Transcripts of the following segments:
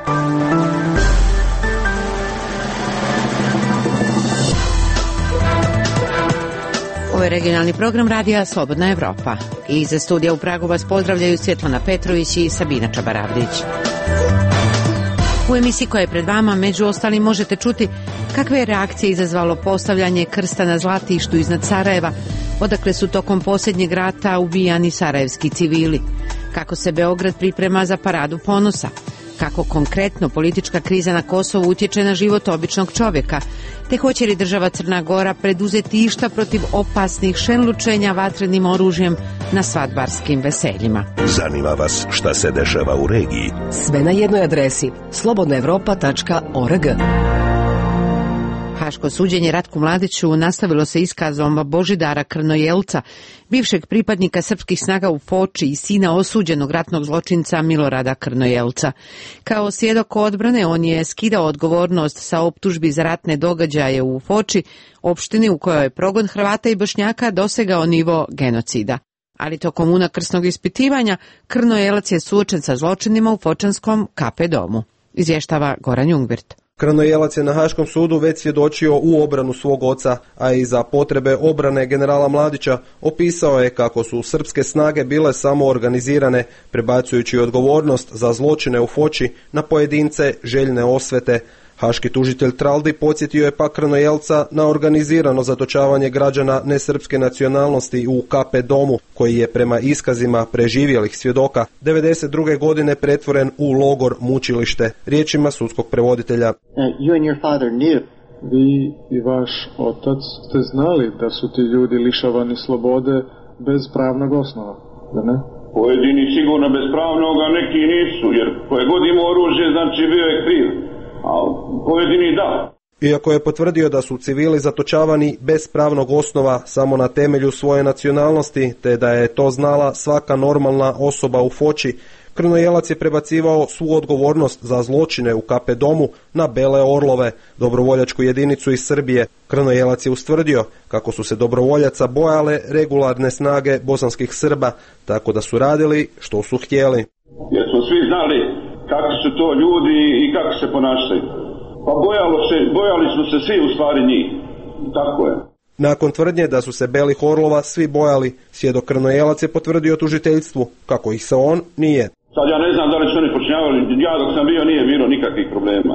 Ovo je regionalni program radija Slobodna Evropa. Iz studija u Pragu vas pozdravljaju Svjetlana Petrović i Sabina Čabaravdić. U emisiji koja je pred vama, među ostalim, možete čuti kakve je reakcije izazvalo postavljanje krsta na Zlatištu iznad Sarajeva, odakle su tokom posljednjeg rata ubijani sarajevski civili, kako se Beograd priprema za paradu ponosa, kako konkretno politička kriza na Kosovu utječe na život običnog čovjeka, te hoće li država Crna Gora preduzeti išta protiv opasnih šenlučenja vatrenim oružjem na svadbarskim veseljima. Zanima vas šta se dešava u regiji? Sve na jednoj adresi slobodnaevropa.org. Haško suđenje Ratku Mladiću nastavilo se iskazom Božidara Krnojelca, bivšeg pripadnika srpskih snaga u Foči i sina osuđenog ratnog zločinca Milorada Krnojelca. Kao svjedok odbrane on je skidao odgovornost sa optužbi za ratne događaje u Foči, opštini u kojoj je progon Hrvata i Bošnjaka dosegao nivo genocida. Ali tokom unakrsnog ispitivanja Krnojelac je suočen sa zločinima u Fočanskom KP domu. Izvještava Goran Jungwirth. Krnojelac je na Haškom sudu već svjedočio u obranu svog oca, a i za potrebe obrane generala Mladića opisao je kako su srpske snage bile samo organizirane, prebacujući odgovornost za zločine u Foči na pojedince željne osvete. Haški tužitelj Traldi podsjetio je pak Krnojelca na organizirano zatočavanje građana nesrpske nacionalnosti u KP domu, koji je prema iskazima preživjelih svjedoka 1992. godine pretvoren u logor mučilište, riječima sudskog prevoditelja. You and your father knew. Vi i vaš otac ste znali da su ti ljudi lišavani slobode bez pravnog osnova, da ne? Pojedini sigurno bez pravnog, a neki nisu, jer koje god ima oružje, znači bio je kriv. A pojedini da. Iako je potvrdio da su civili zatočavani bez pravnog osnova samo na temelju svoje nacionalnosti, te da je to znala svaka normalna osoba u Foči, Krnojelac je prebacivao svu odgovornost za zločine u KP domu na Bele Orlove, dobrovoljačku jedinicu iz Srbije. Krnojelac je ustvrdio kako su se dobrovoljaca bojale regularne snage bosanskih Srba, tako da su radili što su htjeli. Jer smo svi znali kakvi su to ljudi i kako se ponašaju. Pa bojali su se svi u stvari njih. Tako je. Nakon tvrdnje da su se Belih Orlova svi bojali, svjedok Krnojelac je potvrdio tužiteljstvu kako ih se on nije. Sad ja ne znam da li su oni počinjavali, ja dok sam bio nije bilo nikakvih problema.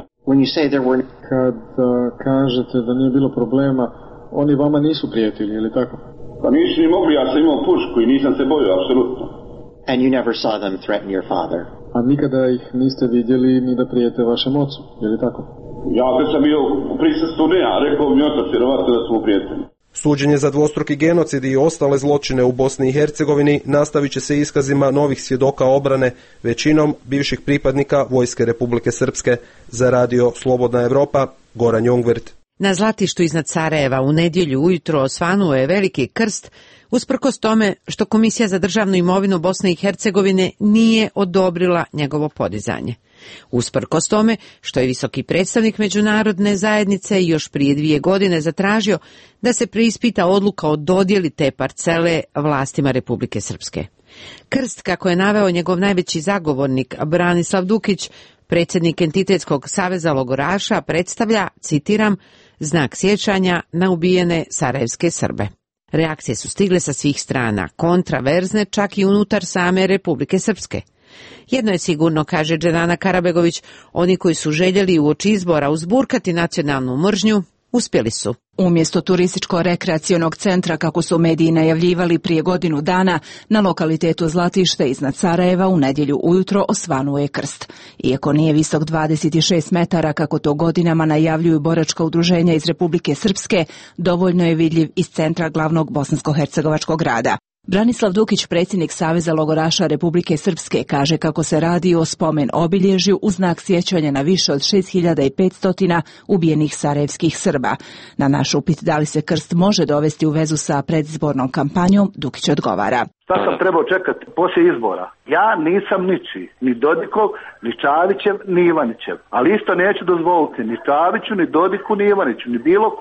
Kad kažete da nije bilo problema, oni vama nisu prijetili, ili tako? Pa nisu ni mogli, ja sam imao pušku i nisam se bojao, apsolutno. And you never saw them threaten your father. A nikada ih niste vidjeli ni da prijete vašem ocu, je li tako? Ja kad sam bio u prisustvu ne, a rekao mi otac vjerovatno da smo prijatelji. Suđenje za dvostruki genocid i ostale zločine u Bosni i Hercegovini nastavit će se iskazima novih svjedoka obrane, većinom bivših pripadnika Vojske Republike Srpske. Za radio Slobodna Evropa, Goran Jungwirth. Na Zlatištu iznad Sarajeva u nedjelju ujutro osvanuo je veliki krst, usprkos tome što Komisija za državnu imovinu Bosne i Hercegovine nije odobrila njegovo podizanje. Usprkos tome što je visoki predstavnik međunarodne zajednice još prije 2 godine zatražio da se preispita odluka o dodjeli te parcele vlastima Republike Srpske. Krst, kako je naveo njegov najveći zagovornik Branislav Dukić, predsjednik Entitetskog saveza logoraša, predstavlja, citiram, znak sjećanja na ubijene sarajevske Srbe. Reakcije su stigle sa svih strana, kontraverzne čak i unutar same Republike Srpske. Jedno je sigurno, kaže Dženana Karabegović, oni koji su željeli uoči izbora uzburkati nacionalnu mržnju, uspjeli su. Umjesto turističko-rekreacionog centra, kako su mediji najavljivali prije godinu dana, na lokalitetu Zlatište iznad Sarajeva u nedjelju ujutro osvanuo je krst. Iako nije visok 26 metara, kako to godinama najavljuju boračka udruženja iz Republike Srpske, dovoljno je vidljiv iz centra glavnog bosansko-hercegovačkog grada. Branislav Dukić, predsjednik Saveza logoraša Republike Srpske, kaže kako se radi o spomen obilježju u znak sjećanja na više od 6500 ubijenih sarajevskih Srba. Na naš upit da li se krst može dovesti u vezu sa predizbornom kampanjom, Dukić odgovara. Šta sam trebao čekati poslije izbora? Ja nisam ničiji, ni Dodikov, ni Čavićev, ni Ivanićev. Ali isto neću dozvoliti ni Čaviću, ni Dodiku, ni Ivaniću, ni bilo kojem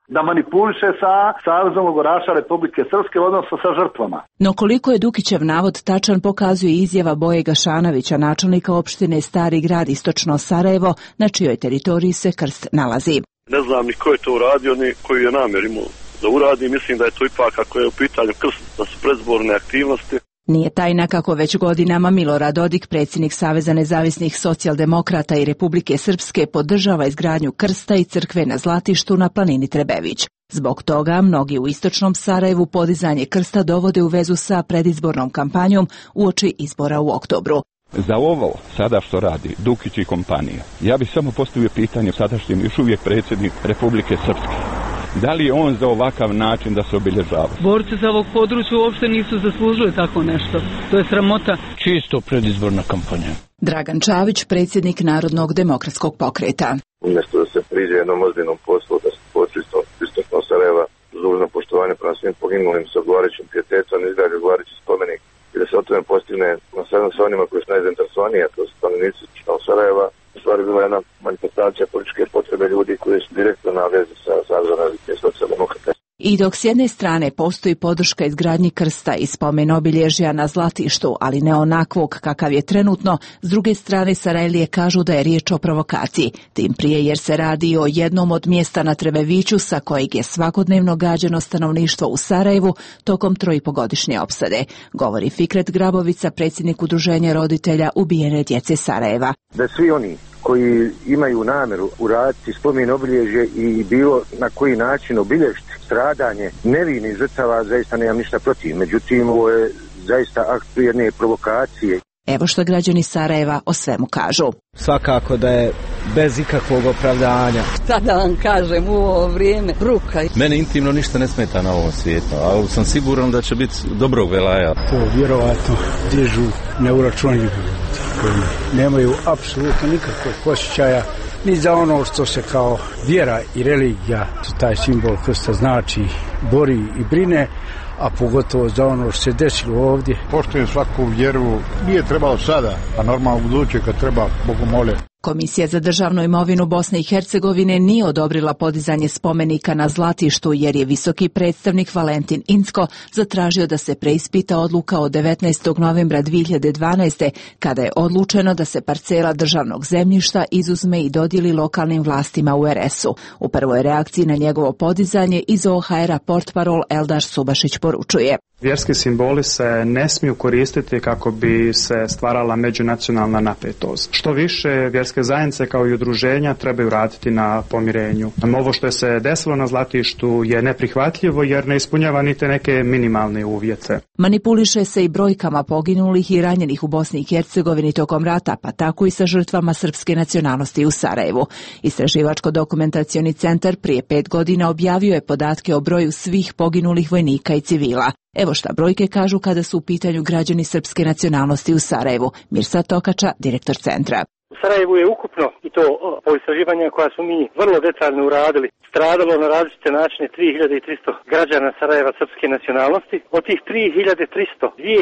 da manipuliše sa Savezom logoraša Republike Srpske, odnosno sa žrtvama. No koliko je Dukićev navod tačan pokazuje izjava Boje Gašanovića, načelnika opštine Stari Grad istočno Sarajevo, na čijoj teritoriji se krst nalazi. Ne znam ni ko je to uradio, ni koji je namjer imao da uradi. Mislim da je to ipak, ako je u pitanju krst, da su predizborne aktivnosti. Nije tajna kako već godinama Milorad Dodik, predsjednik Saveza nezavisnih socijaldemokrata i Republike Srpske, podržava izgradnju krsta i crkve na Zlatištu na planini Trebević. Zbog toga mnogi u istočnom Sarajevu podizanje krsta dovode u vezu sa predizbornom kampanjom uoči izbora u oktobru. Za ovo sada što radi Dukić i kompanija, ja bih samo postavio pitanje sadašnjem još uvijek predsjednik Republike Srpske. Da li je on za ovakav način da se obilježava? Borci za ovog područja uopšte nisu zaslužili tako nešto. To je sramota. Čisto predizborna kampanja. Dragan Čavić, predsjednik Narodnog demokratskog pokreta. Umjesto da se priđe jednom ozbiljnom poslu, da se počistno istočno Sarajeva uz dužno poštovanje prema svim poginulim sa odgovarajućim pijetetom, izgradi odgovarajući spomenik i da se o tome postigne konsenzus sa onima koji su najzainteresovaniji, a to su stanovnici istočnog Sarajeva. U stvari bila jedna manifestacija političke potrebe ljudi koji su direktno na vezi sa Savezom socijaldemokrata. I dok s jedne strane postoji podrška izgradnji krsta i spomen obilježja na Zlatištu, ali ne onakvog kakav je trenutno, s druge strane Sarajlije kažu da je riječ o provokaciji, tim prije jer se radi o jednom od mjesta na Trebeviću sa kojeg je svakodnevno gađano stanovništvo u Sarajevu tokom 3,5-godišnje opsade, govori Fikret Grabovica, predsjednik Udruženja roditelja ubijene djece Sarajeva. Da svi oni koji imaju namjeru uraditi spomen obilježje i bilo na koji način obilježiti stradanje nevinih žrtava, zaista nemam ništa protiv. Međutim, ovo je zaista akt jedne provokacije. Evo što građani Sarajeva o svemu kažu. Svakako da je bez ikakvog opravdanja. Šta da vam kažem u ovo vrijeme, bruka. Mene intimno ništa ne smeta na ovom svijetu, ali sam siguran da će biti dobrog velaja. To vjerovatno dižu neuračunljivi koji nemaju apsolutno nikakvog osjećaja ni za ono što se kao vjera i religija, taj simbol krsta znači, bori i brine, a pogotovo za ono što se desilo ovdje. Poštujem svaku vjeru, nije trebalo sada, a normalno u buduće kad treba, Bogu mole. Komisija za državnu imovinu Bosne i Hercegovine nije odobrila podizanje spomenika na Zlatištu jer je visoki predstavnik Valentin Incko zatražio da se preispita odluka od 19. novembra 2012. kada je odlučeno da se parcela državnog zemljišta izuzme i dodijeli lokalnim vlastima u RS-u. U prvoj reakciji na njegovo podizanje iz OHR-a portparol Eldar Subašić poručuje. Vjerski simboli se ne smiju koristiti kako bi se stvarala međunacionalna napetost. Što više, vjerske zajednice kao i udruženja trebaju raditi na pomirenju. Ovo što se desilo na Zlatištu je neprihvatljivo jer ne ispunjava niti neke minimalne uvjete. Manipuliše se i brojkama poginulih i ranjenih u Bosni i Hercegovini tokom rata, pa tako i sa žrtvama srpske nacionalnosti u Sarajevu. Istraživačko-dokumentacioni centar prije 5 godina objavio je podatke o broju svih poginulih vojnika i civila. Evo šta brojke kažu kada su u pitanju građani srpske nacionalnosti u Sarajevu. Mirsad Tokača, direktor centra. U Sarajevu je ukupno, i to po istraživanjima koja smo mi vrlo detaljno uradili, stradalo na različite načine 3300 građana Sarajeva srpske nacionalnosti. Od tih 3300,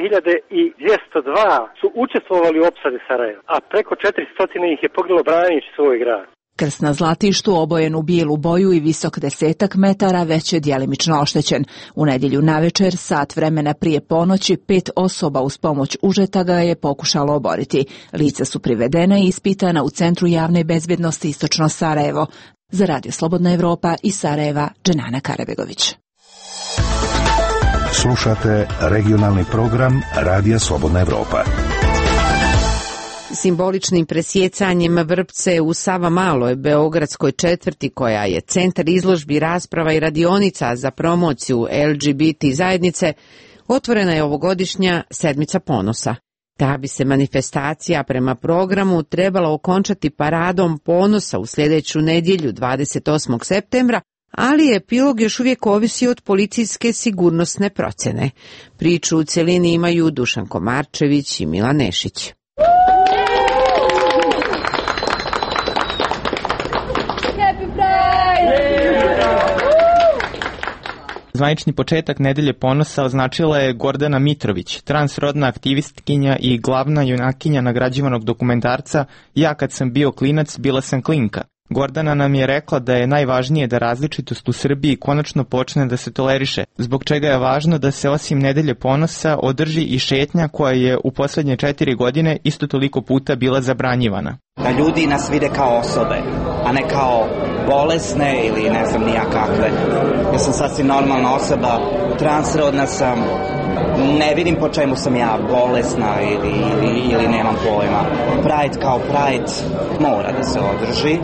2202 su učestvovali u opsadi Sarajeva, a preko 400 ih je poginulo braneći svoj grad. Krst na Zlatištu, obojen u bijelu boju i visok 10 metara, već je djelimično oštećen. U nedjelju navečer, sat vremena prije ponoći, 5 osoba uz pomoć užeta ga je pokušalo oboriti. Lica su privedena i ispitana u Centru javne bezbjednosti istočno Sarajevo. Za Radio Slobodna Evropa iz Sarajeva, Dženana Karabegović. Slušate regionalni program Radija Slobodna Evropa. Simboličnim presjecanjem vrpce u Savamaloj, beogradskoj četvrti, koja je centar izložbi, rasprava i radionica za promociju LGBT zajednice, otvorena je ovogodišnja sedmica ponosa. Ta bi se manifestacija prema programu trebala okončati paradom ponosa u sljedeću nedjelju 28. septembra, ali epilog još uvijek ovisi od policijske sigurnosne procjene. Priču u cjelini imaju Dušan Komarčević i Milan Nešić. Zvanični početak Nedelje ponosa označila je Gordana Mitrović, transrodna aktivistkinja i glavna junakinja nagrađivanog dokumentarca Ja kad sam bio klinac, bila sam klinka. Gordana nam je rekla da je najvažnije da različitost u Srbiji konačno počne da se toleriše, zbog čega je važno da se osim Nedelje ponosa održi i šetnja koja je u poslednje 4 godine isto toliko puta bila zabranjivana. Da ljudi nas vide kao osobe, a ne kao bolesne ili ne znam nija kakve. Ja sam sasvim normalna osoba, transrodna sam, ne vidim po čemu sam ja bolesna ili nemam pojma. Pride kao Pride mora da se održi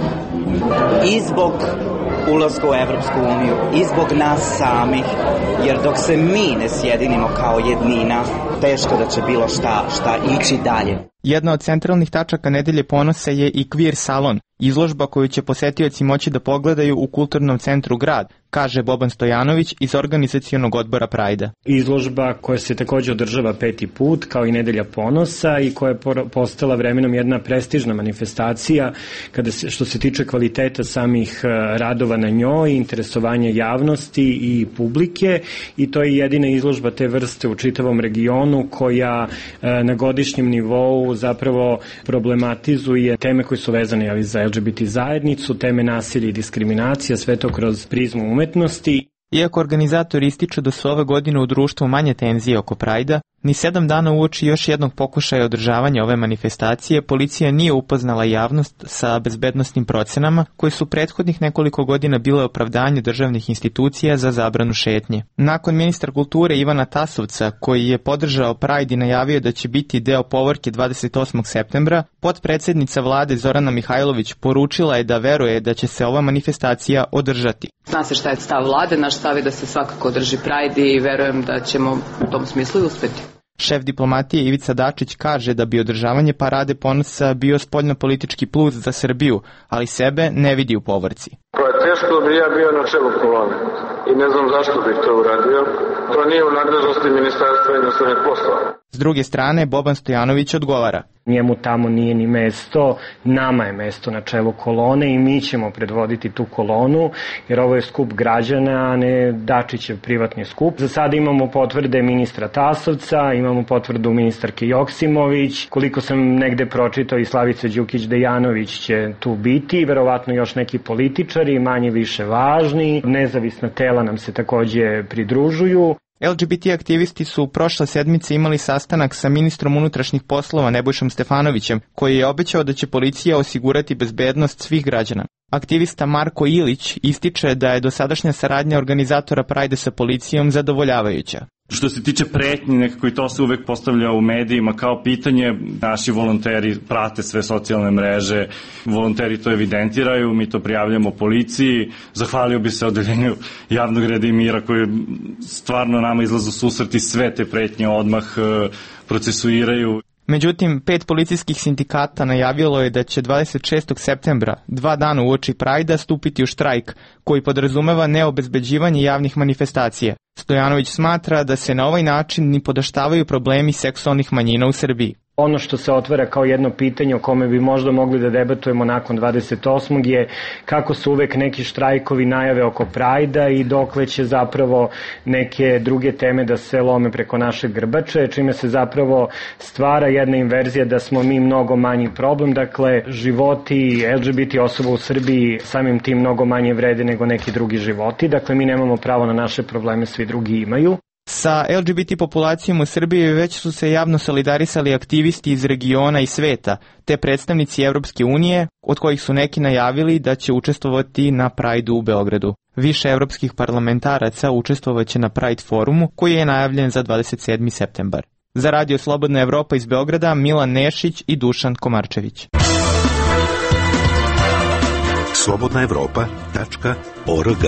i zbog ulaska u Evropsku uniju i zbog nas samih, jer dok se mi ne sjedinimo kao jednina, teško da će bilo šta ići dalje. Jedna od centralnih tačaka Nedelje ponosa je i Queer salon, izložba koju će posetioci moći da pogledaju u Kulturnom centru Grad, kaže Boban Stojanović iz organizacionog odbora Prajda. Izložba koja se takođe održava 5. put, kao i Nedelja ponosa i koja je postala vremenom jedna prestižna manifestacija što se tiče kvaliteta samih radova na njoj, interesovanja javnosti i publike, i to je jedina izložba te vrste u čitavom regionu koja na godišnjem nivou zapravo problematizuje teme koje su vezane za LGBT zajednicu, teme nasilja i diskriminacija, sve to kroz prizmu umetnosti. Iako organizatori ističu da su ove godine u društvu manje tenzije oko Prajda, ni 7 dana uoči još jednog pokušaja održavanja ove manifestacije, policija nije upoznala javnost sa bezbednosnim procenama koje su prethodnih nekoliko godina bile opravdanje državnih institucija za zabranu šetnje. Nakon ministra kulture Ivana Tasovca, koji je podržao Pride i najavio da će biti deo povorke 28. septembra, potpredsednica vlade Zorana Mihajlović poručila je da veruje da će se ova manifestacija održati. Zna se šta je stav vlade, naš stav je da se svakako održi Pride i verujem da ćemo u tom smislu i uspeti. Šef diplomatije Ivica Dačić kaže da bi održavanje Parade ponosa bio spoljnopolitički plus za Srbiju, ali sebe ne vidi u povorci. To je teško da bi ja bio na čelu kolone i ne znam zašto bih to uradio. To nije u nadležnosti Ministarstva inostranih poslova. S druge strane, Boban Stojanović odgovara. Njemu tamo nije ni mesto, nama je mesto na čelu kolone i mi ćemo predvoditi tu kolonu, jer ovo je skup građana, a ne Dačićev privatni skup. Za sada imamo potvrde ministra Tasovca, imamo potvrdu ministarke Joksimović, koliko sam negde pročitao i Slavice Đukić-Dejanović će tu biti, verovatno još neki političari, manje više važni, nezavisna tela nam se takođe pridružuju. LGBT aktivisti su prošle sedmice imali sastanak sa ministrom unutrašnjih poslova Nebojšom Stefanovićem, koji je obećao da će policija osigurati bezbednost svih građana. Aktivista Marko Ilić ističe da je dosadašnja saradnja organizatora Prajda sa policijom zadovoljavajuća. Što se tiče pretnji, nekako i to se uvek postavlja u medijima kao pitanje. Naši volonteri prate sve socijalne mreže, volonteri to evidentiraju, mi to prijavljamo policiji. Zahvalio bi se odeljenju javnog reda i mira koji stvarno nama izlazu susreti, sve te pretnje odmah procesuiraju. Međutim, 5 policijskih sindikata najavilo je da će 26. septembra, 2 dana uoči Prajda, stupiti u štrajk, koji podrazumeva neobezbeđivanje javnih manifestacija. Stojanović smatra da se na ovaj način ni podaštavaju problemi seksualnih manjina u Srbiji. Ono što se otvara kao jedno pitanje o kome bi možda mogli da debatujemo nakon 28. je kako su uvek neki štrajkovi najave oko Prajda i dokle će zapravo neke druge teme da se lome preko našeg grbače, čime se zapravo stvara jedna inverzija da smo mi mnogo manji problem. Dakle, životi LGBT osoba u Srbiji samim tim mnogo manje vrede nego neki drugi životi. Dakle, mi nemamo pravo na naše probleme, svi drugi imaju. Sa LGBT populacijom u Srbiji već su se javno solidarisali aktivisti iz regiona i sveta, te predstavnici Evropske unije, od kojih su neki najavili da će učestvovati na Prajdu u Beogradu. Više evropskih parlamentaraca učestvovaće na Pride forumu, koji je najavljen za 27. septembar. Za Radio Slobodna Evropa iz Beograda, Milan Nešić i Dušan Komarčević. slobodnaevropa.org.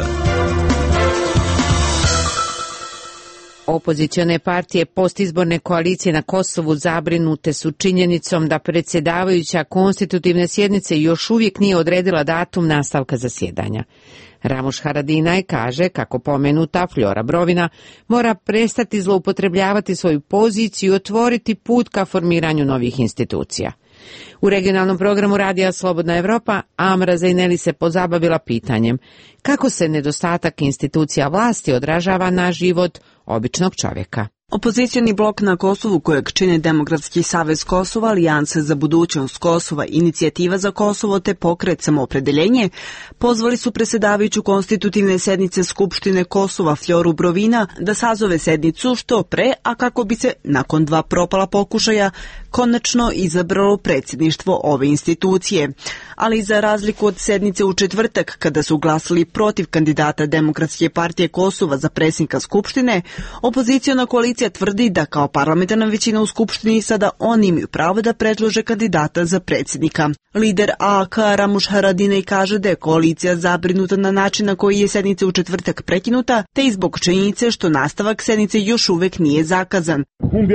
Opozicione partije postizborne koalicije na Kosovu zabrinute su činjenicom da predsjedavajuća konstitutivne sjednice još uvijek nije odredila datum nastavka zasjedanja. Ramuš Haradinaj kaže kako pomenuta Flora Brovina mora prestati zloupotrebljavati svoju poziciju i otvoriti put ka formiranju novih institucija. U regionalnom programu Radija Slobodna Evropa Amra Zajneli se pozabavila pitanjem kako se nedostatak institucija vlasti odražava na život običnog čovjeka. Opozicioni blok na Kosovu, kojeg čine Demokratski savez Kosova, Alijansa za budućnost Kosova, Inicijativa za Kosovo te Pokret Samoopredeljenje, pozvali su predsjedavajuću konstitutivne sednice Skupštine Kosova Fljoru Brovina da sazove sednicu što pre, a kako bi se, nakon 2 propala pokušaja, konačno izabralo predsjedništvo ove institucije. Ali za razliku od sednice u četvrtak, kada su glasali protiv kandidata Demokratske partije Kosova za predsjednika Skupštine, opoziciona koalicija tvrdi da kao parlamentarna većina u Skupštini sada oni imaju pravo da predlože kandidata za predsjednika. Lider AAK Ramuš Haradinaj kaže da je koalicija zabrinuta na način na koji je sednica u četvrtak prekinuta, te i zbog činjenice što nastavak sednice još uvek nije zakazan.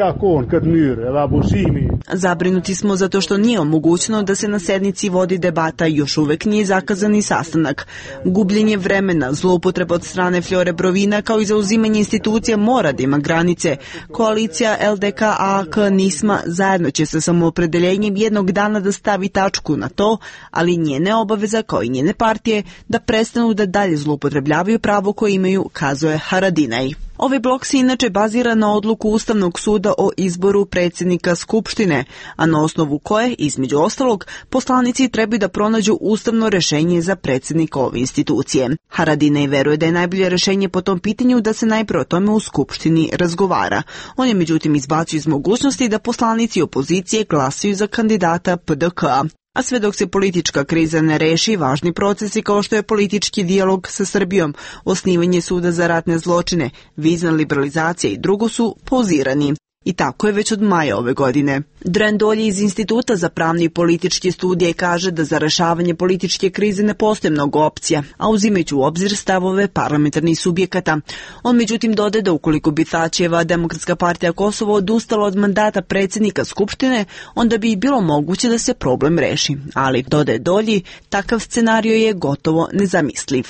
Zabrinuti smo zato što nije omogućeno da se na sednici vodi debata i još uvek nije zakazani sastanak. Gubljenje vremena, zloupotreba od strane Fljore Brovina kao i zauzimanje institucija mora da ima granice. Koalicija LDK, AAK, NISMA zajedno će sa Samoopredeljenjem jednog dana da stavi tačku na to, ali njene obaveza kao i njene partije da prestanu da dalje zloupotrebljavaju pravo koje imaju, kazuje Haradinaj. Ovaj blok se inače bazira na odluku Ustavnog suda o izboru predsjednika Skupštine, a na osnovu koje, između ostalog, poslanici trebaju da pronađu ustavno rešenje za predsjednika ove institucije. Haradinaj veruje da je najbolje rešenje po tom pitanju da se najpre o tome u Skupštini razgovara. On je međutim izbacio iz mogućnosti da poslanici opozicije glasaju za kandidata PDK. A sve dok se politička kriza ne reši, važni procesi kao što je politički dijalog sa Srbijom, osnivanje suda za ratne zločine, vizna liberalizacija i drugo su pauzirani. I tako je već od maja ove godine. Dren Dolje iz Instituta za pravne i političke studije kaže da za rešavanje političke krize ne postoje mnogo opcija, a uzimajući u obzir stavove parlamentarnih subjekata. On međutim dodaje da ukoliko bi Tačijeva Demokratska partija Kosova odustala od mandata predsjednika Skupštine, onda bi bilo moguće da se problem reši. Ali, dodaje Dolji, takav scenario je gotovo nezamisliv.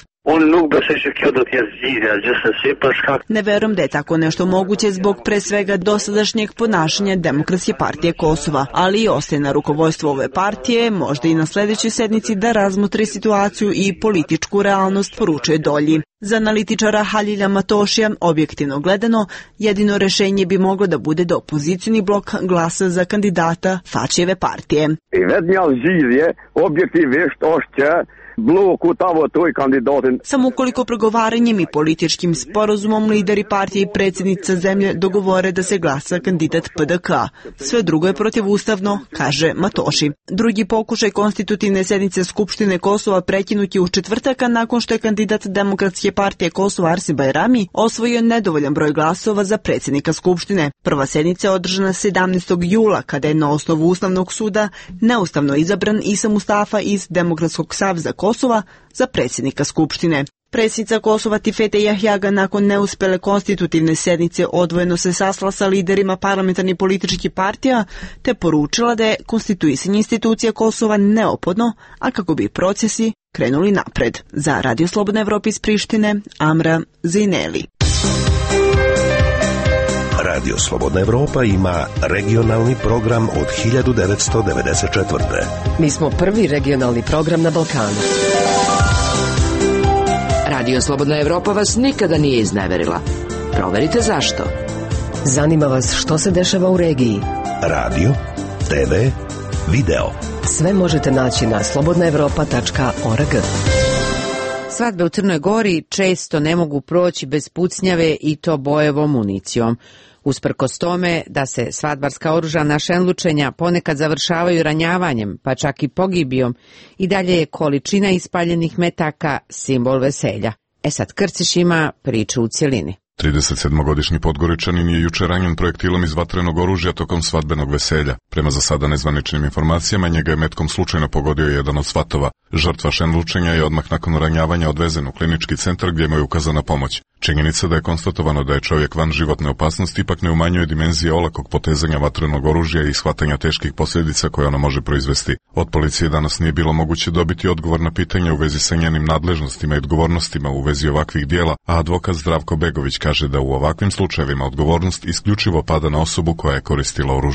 Ne verujem da je tako nešto moguće zbog pre svega dosadašnjeg ponašanja Demokratske partije Kosova, ali i ostaje na rukovodstvo ove partije, možda i na sljedećoj sednici da razmotri situaciju i političku realnost, poručuje Dolji. Za analitičara Halilja Matošija, objektivno gledano, jedino rešenje bi moglo da bude da opozicioni blok glasa za kandidata Tačijeve partije. Samo ukoliko pregovaranjem i političkim sporazumom lideri partije i predsjednica zemlje dogovore da se glasa kandidat PDK. Sve drugo je protivustavno, kaže Matoši. Drugi pokušaj konstitutivne sednice Skupštine Kosova prekinut je u četvrtak, nakon što je kandidat Demokratske partije Kosova Arsim Bajrami osvojio nedovoljan broj glasova za predsjednika Skupštine. Prva sednica je održana 17. jula, kada je na osnovu Ustavnog suda neustavno izabran Isa Mustafa iz Demokratskog saveza Kosova za predsjednika Skupštine. Predsjednica Kosova Tifete Jahjaga nakon neuspele konstitutivne sednice odvojeno se sastala sa liderima parlamentarnih političkih partija te poručila da je konstituisanje institucija Kosova neophodno, a kako bi procesi krenuli napred. Za Radio Slobodna Evropa iz Prištine, Amra Zineli. Radio Slobodna Evropa ima regionalni program od 1994. Mi smo prvi regionalni program na Balkanu. Radio Slobodna Evropa vas nikada nije izneverila. Proverite zašto. Zanima vas što se dešava u regiji. Radio, TV, video. Sve možete naći na slobodnaevropa.org. Svadbe u Crnoj Gori često ne mogu proći bez pucnjave i to bojevom municijom. Usprkos tome da se svadbarska oružana šenlučenja ponekad završavaju ranjavanjem, pa čak i pogibijom, i dalje je količina ispaljenih metaka simbol veselja. Esad Krciš ima priču u cjelini. 37-godišnji Podgoričanin je juče ranjen projektilom iz vatrenog oružja tokom svadbenog veselja. Prema za sada nezvaničnim informacijama, njega je metkom slučajno pogodio jedan od svatova. Žrtva šenlučenja je odmah nakon ranjavanja odvezen u klinički centar gdje mu je ukazana pomoć. Činjenica da je konstatovano da je čovjek van životne opasnosti ipak ne umanjuje dimenzije olakog potezanja vatrenog oružja i shvatanja teških posljedica koje ono može proizvesti. Od policije danas nije bilo moguće dobiti odgovor na pitanje u vezi sa njenim nadležnostima i odgovornostima u vezi ovakvih dijela, a advokat Zdravko Begović kaže da u ovakvim slučajevima odgovornost isključivo pada na osobu koja je koristila oružje.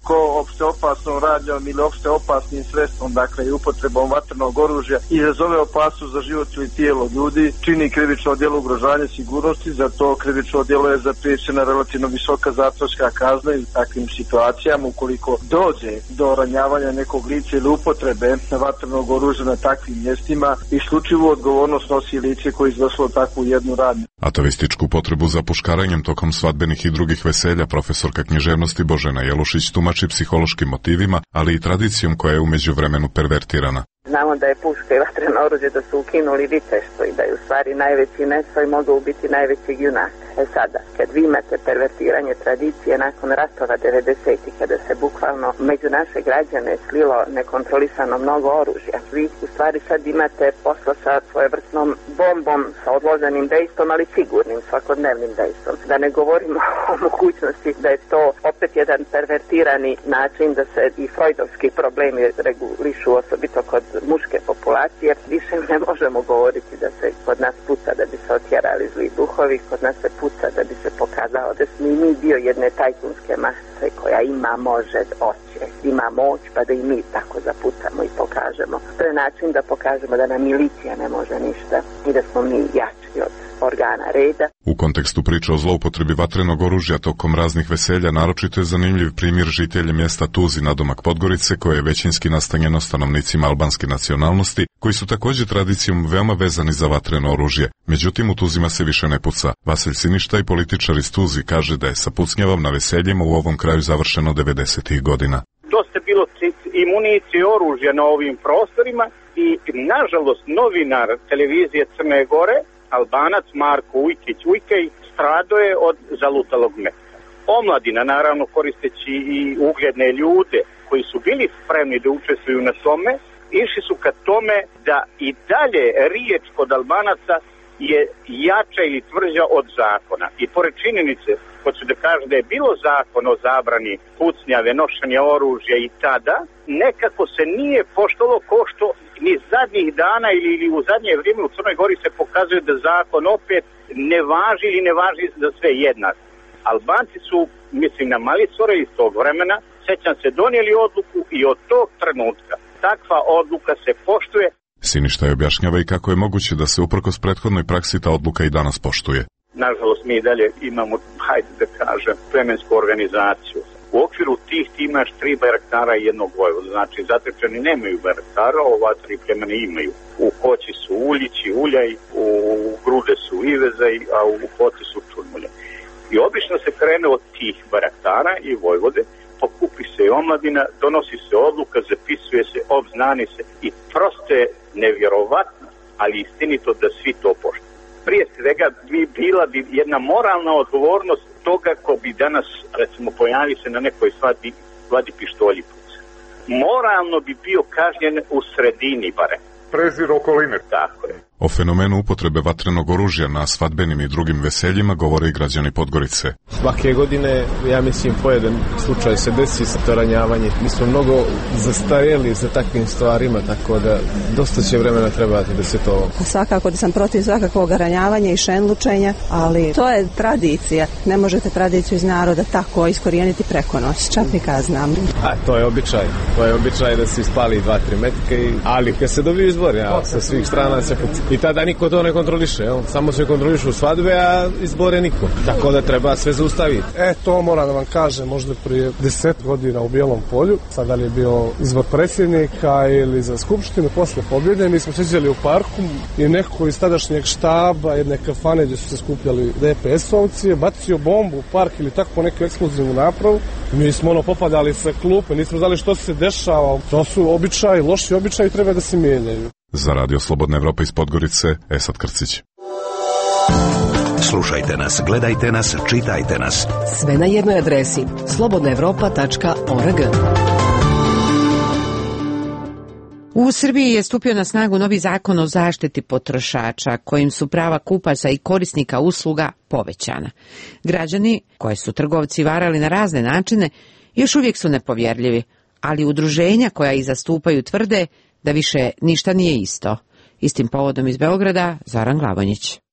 ko opšte opasnom radnjom ili opšte opasnim sredstvom, dakle i upotrebom vatrenog oružja, izazove opasnost za život ili tijelo ljudi, čini krivično djelo ugrožavanja sigurnosti, za to krivično djelo je zapriječena relativno visoka zatvorska kazna i u takvim situacijama ukoliko dođe do ranjavanja nekog lica ili upotrebe vatrenog oružja na takvim mjestima, isključivu odgovornost nosi lice koje izvršilo takvu jednu radnju. Atavističku potrebu za puškaranjem tokom svadbenih i drugih veselja profesorka književnosti Božena Jelušić tumači psihološkim motivima, ali i tradicijom koja je u međuvremenu pervertirana. Znamo da je puška i vatreno oružje da su ukinuli viteštvo i da je u stvari najveći nesvoj mogao biti najvećeg junaka. Sada, kad vi imate pervertiranje tradicije nakon ratova 90-ih, kada se bukvalno među naše građane slilo nekontrolisano mnogo oružja, vi u stvari sad imate posla sa svojevrsnom bombom, sa odloženim dejstvom, ali sigurnim svakodnevnim dejstvom. Da ne govorimo o mogućnosti da je to opet jedan pervertirani način da se i freudovski problemi regulišu, osobito kod muške populacije. Više ne možemo govoriti da se kod nas puca da bi se otjerali zli duhovi, kod nas se puca da bi se pokazao da smo i mi dio jedne tajkunske mase koja ima, može, hoće, ima moć, pa da i mi tako zapucamo i pokažemo. To je način da pokažemo da nam milicija ne može ništa i da smo mi jači od organa reda. U kontekstu priče o zloupotrebi vatrenog oružja tokom raznih veselja naročito je zanimljiv primjer žitelje mjesta Tuzi nadomak Podgorice, koje je većinski nastanjeno stanovnicima albanske nacionalnosti, koji su također tradicijom veoma vezani za vatreno oružje. Međutim, u Tuzima se više ne puca. Vasilj Siništa i političar iz Tuzi kaže da je sa pucnjavom na veseljima u ovom kraju završeno 90-ih godina. Dosta bilo i municije oružja na ovim prostorima i, nažalost, novinar televizije Crne Gore, Albanac Marko Ujkić-Ujkej, stradao je od zalutalog metka. Omladina, naravno, koristeći i ugledne ljude koji su bili spremni da učestvuju na tome, išli su ka tome da i dalje riječ kod Albanaca je jača ili tvrđa od zakona. I pored činjenice, hoću da kažem da je bilo zakon o zabrani pucnjave, nošenja oružja i tada, nekako se nije poštovalo ko što ni zadnjih dana ili u zadnje vrijeme u Crnoj Gori se pokazuje da zakon opet ne važi ili ne važi za sve jednak. Albanci su, mislim na Malicore iz tog vremena, sećam se, donijeli odluku i od tog trenutka takva odluka se poštuje. Siništa je objašnjava i kako je moguće da se uprkos prethodnoj praksi ta odluka i danas poštuje. Nažalost, mi dalje imamo, hajde da kažem, plemensku organizaciju. U okviru tih ti imaš 3 bajraktara i jednog vojvoda. Znači, Zatečani nemaju bajraktara, ova 3 plemena imaju. U Koći su Uljići, Uljaj, u Grude su Ivezaj, a u Koti su Čurmulja. I obično se krene od tih bajraktara i vojvode, pokupi se i omladina, donosi se odluka, zapisuje se, obznani se i prosto je nevjerovatno, ali istinito da svi to poštuju. Prije svega bila bi jedna moralna odgovornost toga ko bi danas, recimo, pojavi se na nekoj svadbi, vadi pištolji puca. Moralno bi bio kažnjen u sredini barem. Prezir okoline. Tako je. O fenomenu upotrebe vatrenog oružja na svadbenim i drugim veseljima govore i građani Podgorice. Svake godine, ja mislim, po jedan slučaj se desi sa to ranjavanje. Mi smo mnogo zastarjeli za takvim stvarima, tako da dosta će vremena trebati da se to... Svakako da sam protiv svakakvog ranjavanja i šenlučenja, ali to je tradicija. Ne možete tradiciju iz naroda tako iskorijeniti preko noći, čak ni kad znam. A to je običaj. To je običaj da se ispali 2-3 metke, ali kad se dobiju izbor, sa svih strana se puca. I tada niko to ne kontroliše, samo se kontrolišu svadbe, a izbore niko. Tako da treba sve zaustaviti. To moram da vam kažem, možda prije 10 godina u Bijelom polju, sad da li je bio izbor predsjednika ili za skupštinu, posle pobjede, mi smo sjeđali u parku i neko iz tadašnjeg štaba, jedne kafane gdje su se skupljali DPS-ovci, je bacio bombu u park ili tako neku eksplozivnu napravu. Mi smo popadali sa klupe, nismo znali što se dešava. To su običaji, loši običaji, treba da se mijenjaju. Za Radio Slobodna Evropa iz Podgorice, Esad Krcić. Slušajte nas, gledajte nas, čitajte nas. Sve na jednoj adresi slobodnaevropa.org. U Srbiji je stupio na snagu novi zakon o zaštiti potrošača, kojim su prava kupaca i korisnika usluga povećana. Građani, koje su trgovci varali na razne načine, još uvijek su nepovjerljivi, ali udruženja koja ih zastupaju tvrde da više ništa nije isto. Istim povodom iz Beograda, Zoran Glavonjić.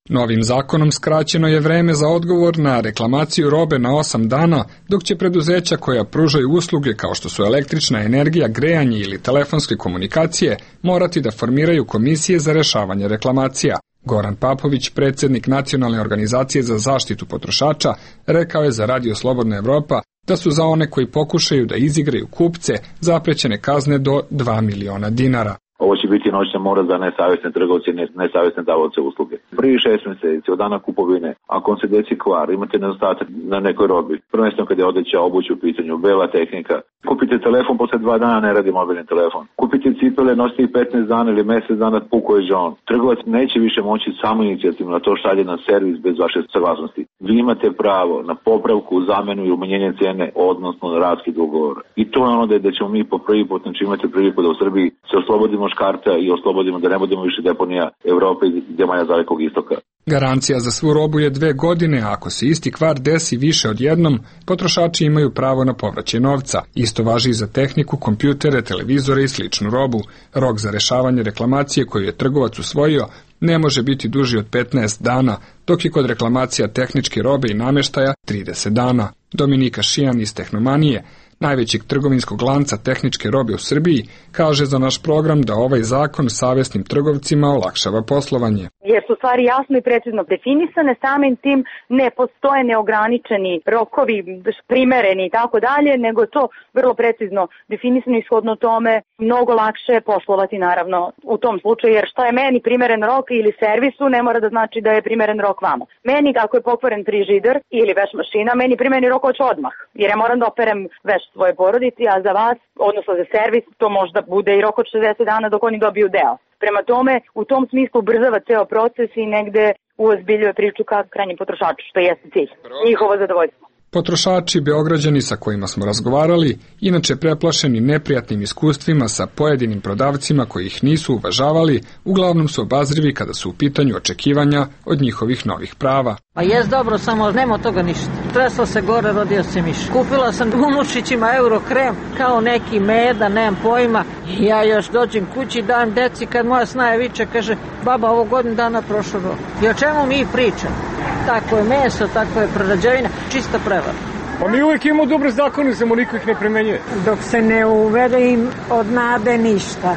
Novim zakonom skraćeno je vreme za odgovor na reklamaciju robe na 8 dana, dok će preduzeća koja pružaju usluge kao što su električna energija, grejanje ili telefonske komunikacije morati da formiraju komisije za rešavanje reklamacija. Goran Papović, predsjednik Nacionalne organizacije za zaštitu potrošača, rekao je za Radio Slobodna Evropa da su za one koji pokušaju da izigraju kupce zaprećene kazne do 2 miliona dinara. Ovo će biti noćna mora za nesavjesne trgovce i nesavjesne davaoce usluge. Prvi 6 mjeseci od dana kupovine, ako on se desi kvar, imate nedostatak na nekoj robi, prvenstveno kada je odeća, obuć u pitanju, bela tehnika. Kupite telefon, posle 2 dana ne radi mobilni telefon. Kupite cipele, nosite ih 15 dana ili mjesec dana, puko je žon. Trgovac neće više moći samoinicijativno na to šalje na servis bez vaše saglasnosti. Vi imate pravo na popravku, zamenu i umanjenje cene, odnosno na raskid ugovora. I to je ono da ćemo mi po prvi put, znači imate priliku da u Srbiji se oslobodimo škarta i oslobodimo da ne budemo više deponija Evrope i zemalja Dalekog istoka. Garancija za svu robu je 2 godine, a ako se isti kvar desi više od jednom, potrošači imaju pravo na povraćaj novca. Isto važi i za tehniku, kompjutere, televizore i sličnu robu. Rok za rešavanje reklamacije koju je trgovac usvojio ne može biti duži od 15 dana, dok je kod reklamacija tehničke robe i namještaja 30 dana. Dominika Šijan iz Tehnomanije, najvećeg trgovinskog lanca tehničke robe u Srbiji, kaže za naš program da ovaj zakon savjesnim trgovcima olakšava poslovanje. Jer su stvari jasno i precizno definisane, samim tim ne postoje neograničeni rokovi, primereni i tako dalje, nego je to vrlo precizno definisano i shodno tome mnogo lakše poslovati naravno u tom slučaju, jer šta je meni primeren rok ili servisu ne mora da znači da je primeren rok vama. Meni ako je pokvaren frižider ili veš mašina, meni primeni rok hoće odmah, jer ja moram da operem veš svoje porodici, a za vas, odnosno za servis, to možda bude i rok od 60 dana dok oni dobiju deo. Prema tome, u tom smislu ubrzava ceo proces i negde uozbiljuje priču ka krajnjem potrošaču, što jeste cilj. Njihovo zadovoljstvo. Potrošači Beograđani sa kojima smo razgovarali, inače preplašeni neprijatnim iskustvima sa pojedinim prodavcima koji ih nisu uvažavali, uglavnom su obazrivi kada su u pitanju očekivanja od njihovih novih prava. A jes dobro, samo nema od toga ništa. Tresla se gore, rodio se miš. Kupila sam unučićima euro krem, kao neki meda, nemam pojma. I ja još dođem kući, dajem deci, kad moja snaja viče, kaže, baba, ovo godinu dana prošlo rok. I o čemu mi pričamo? Tako je meso, tako je prerađevina, čista prevara. Pa mi uvijek imamo dobre zakone, samo niko ih ne primenjuje. Dok se ne uvede im od nade ništa.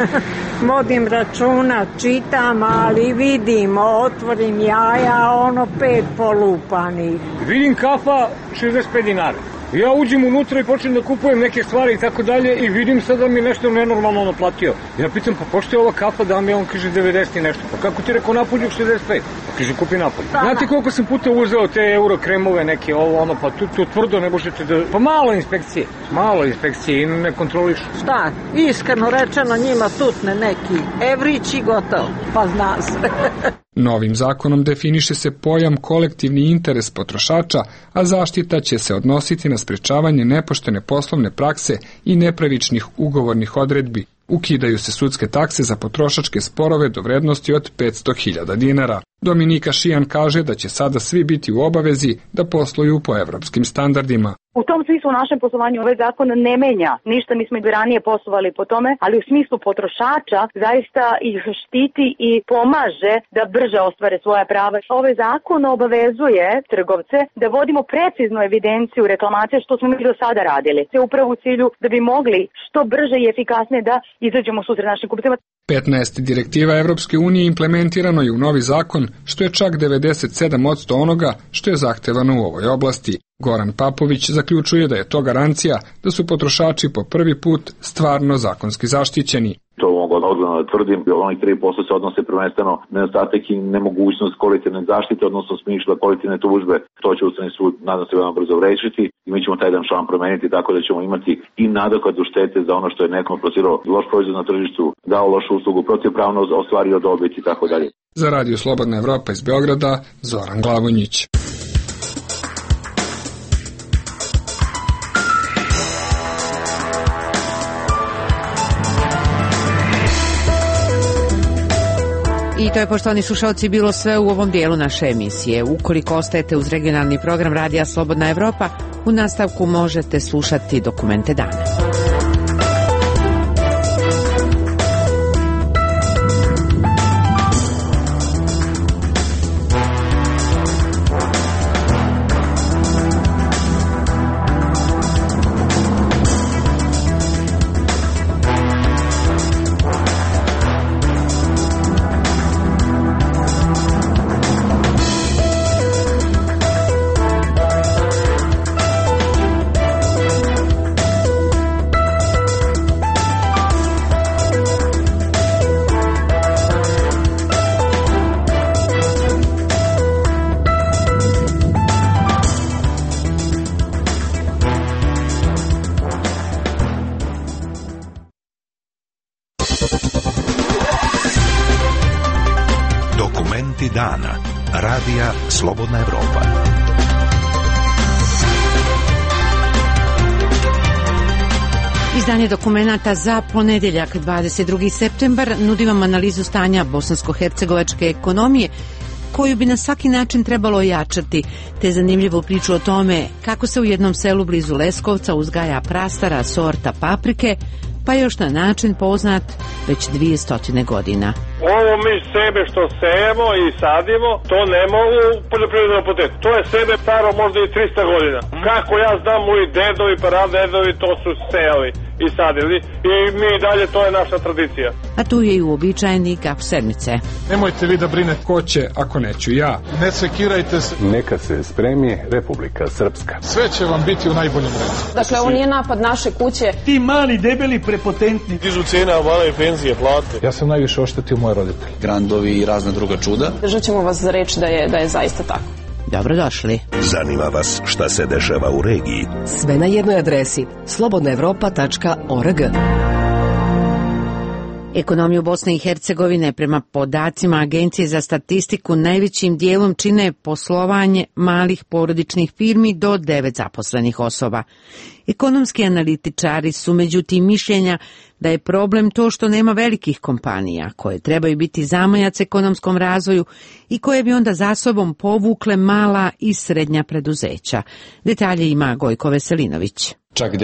Vodim računa, čitam, ali vidim, otvorim jaja, 5 polupanih. Vidim kafa 65 dinara. Ja uđem unutra i počnem da kupujem neke stvari i tako dalje i vidim sad da mi je nešto nenormalno naplatio. Ja pitam, pa pošto je ova kafa da mi on kaže 90 i nešto. Pa kako ti rekao napolju 65? Pa kaže kupi napolju. Znate koliko sam puta uzeo te euro kremove neke pa tu tvrdo ne možete da... Pa malo inspekcije i ne kontrolišu. Šta? Iskreno rečeno njima tutne neki evrići gotovo. Pa zna se. Novim zakonom definiše se pojam kolektivni interes potrošača, a zaštita će se odnositi na sprečavanje nepoštene poslovne prakse i nepravičnih ugovornih odredbi. Ukidaju se sudske takse za potrošačke sporove do vrednosti od 500.000 dinara. Dominika Šijan kaže da će sada svi biti u obavezi da posluju po evropskim standardima. U tom smislu u našem poslovanju ovaj zakon ne menja. Ništa nismo i ranije poslovali po tome, ali u smislu potrošača zaista ih štiti i pomaže da brže ostvare svoja prava. Ovaj zakon obavezuje trgovce da vodimo preciznu evidenciju reklamacije što smo mi do sada radili. Sve upravo u cilju da bi mogli što brže i efikasnije da izađemo susret našim kupcima. 15 direktiva Evropske unije implementirano je u novi zakon, što je čak 97% onoga što je zahtevano u ovoj oblasti. Goran Papović zaključuje da je to garancija da su potrošači po prvi put stvarno zakonski zaštićeni. To mogu odgovorno da tvrdim, onih 3% se odnose prvenstveno nedostatak i nemogućnost kolektivne zaštite, odnosno smisla kolektivne tužbe. To će Ustavni sud, nadam se, veoma brzo rešiti i mi ćemo taj jedan član promeniti tako da ćemo imati i nadoknadu štete za ono što je nekom plasirao loš proizvod na tržištu, dao lošu uslugu, protivpravno ostvario dobit i tako dalje. Za Radio Slobodna Evropa iz Beograda, Zoran Glavonjić. I to je, poštovani slušalci, bilo sve u ovom dijelu naše emisije. Ukoliko ostajete uz regionalni program Radija Slobodna Evropa, u nastavku možete slušati Dokumente dana. Vesti dana. Radija Slobodna Evropa. Izdanje dokumenata za ponedeljak 22. septembar nudi vam analizu stanja bosansko-hercegovačke ekonomije koju bi na svaki način trebalo ojačati, te zanimljivu priču o tome kako se u jednom selu blizu Leskovca uzgaja prastara sorta paprike, pa još na način poznat već 200 godina. Ovo mi sebe što sejemo i sadimo, to ne mogu poljoprivredno potetiti. To je sebe staro možda i 300 godina. Kako ja znam, moji dedovi, pradedovi to su sejali i sadili i mi dalje, to je naša tradicija. A tu je i uobičajeni gaf sedmice. Nemojte vi da brine ko će ako neću ja. Ne sekirajte se. Neka se spremi Republika Srpska. Sve će vam biti u najboljem redu. Dakle, ovo nije napad naše kuće. Ti mali, debeli, prepotentni. Dižu cijena, male penzije, plate. Ja sam najviše oštetio moje roditelje. Grandovi i razna druga čuda. Držat ćemo vas za reč da je zaista tako. Dobrodošli. Zanima vas šta se dešava u regiji? Sve na jednoj adresi slobodnaevropa.org. Ekonomiju Bosne i Hercegovine prema podacima Agencije za statistiku najvećim dijelom čine poslovanje malih porodičnih firmi do 9 zaposlenih osoba. Ekonomski analitičari su međutim mišljenja da je problem to što nema velikih kompanija koje trebaju biti zamajac ekonomskom razvoju i koje bi onda za sobom povukle mala i srednja preduzeća. Detalje ima Gojko Veselinović. Čak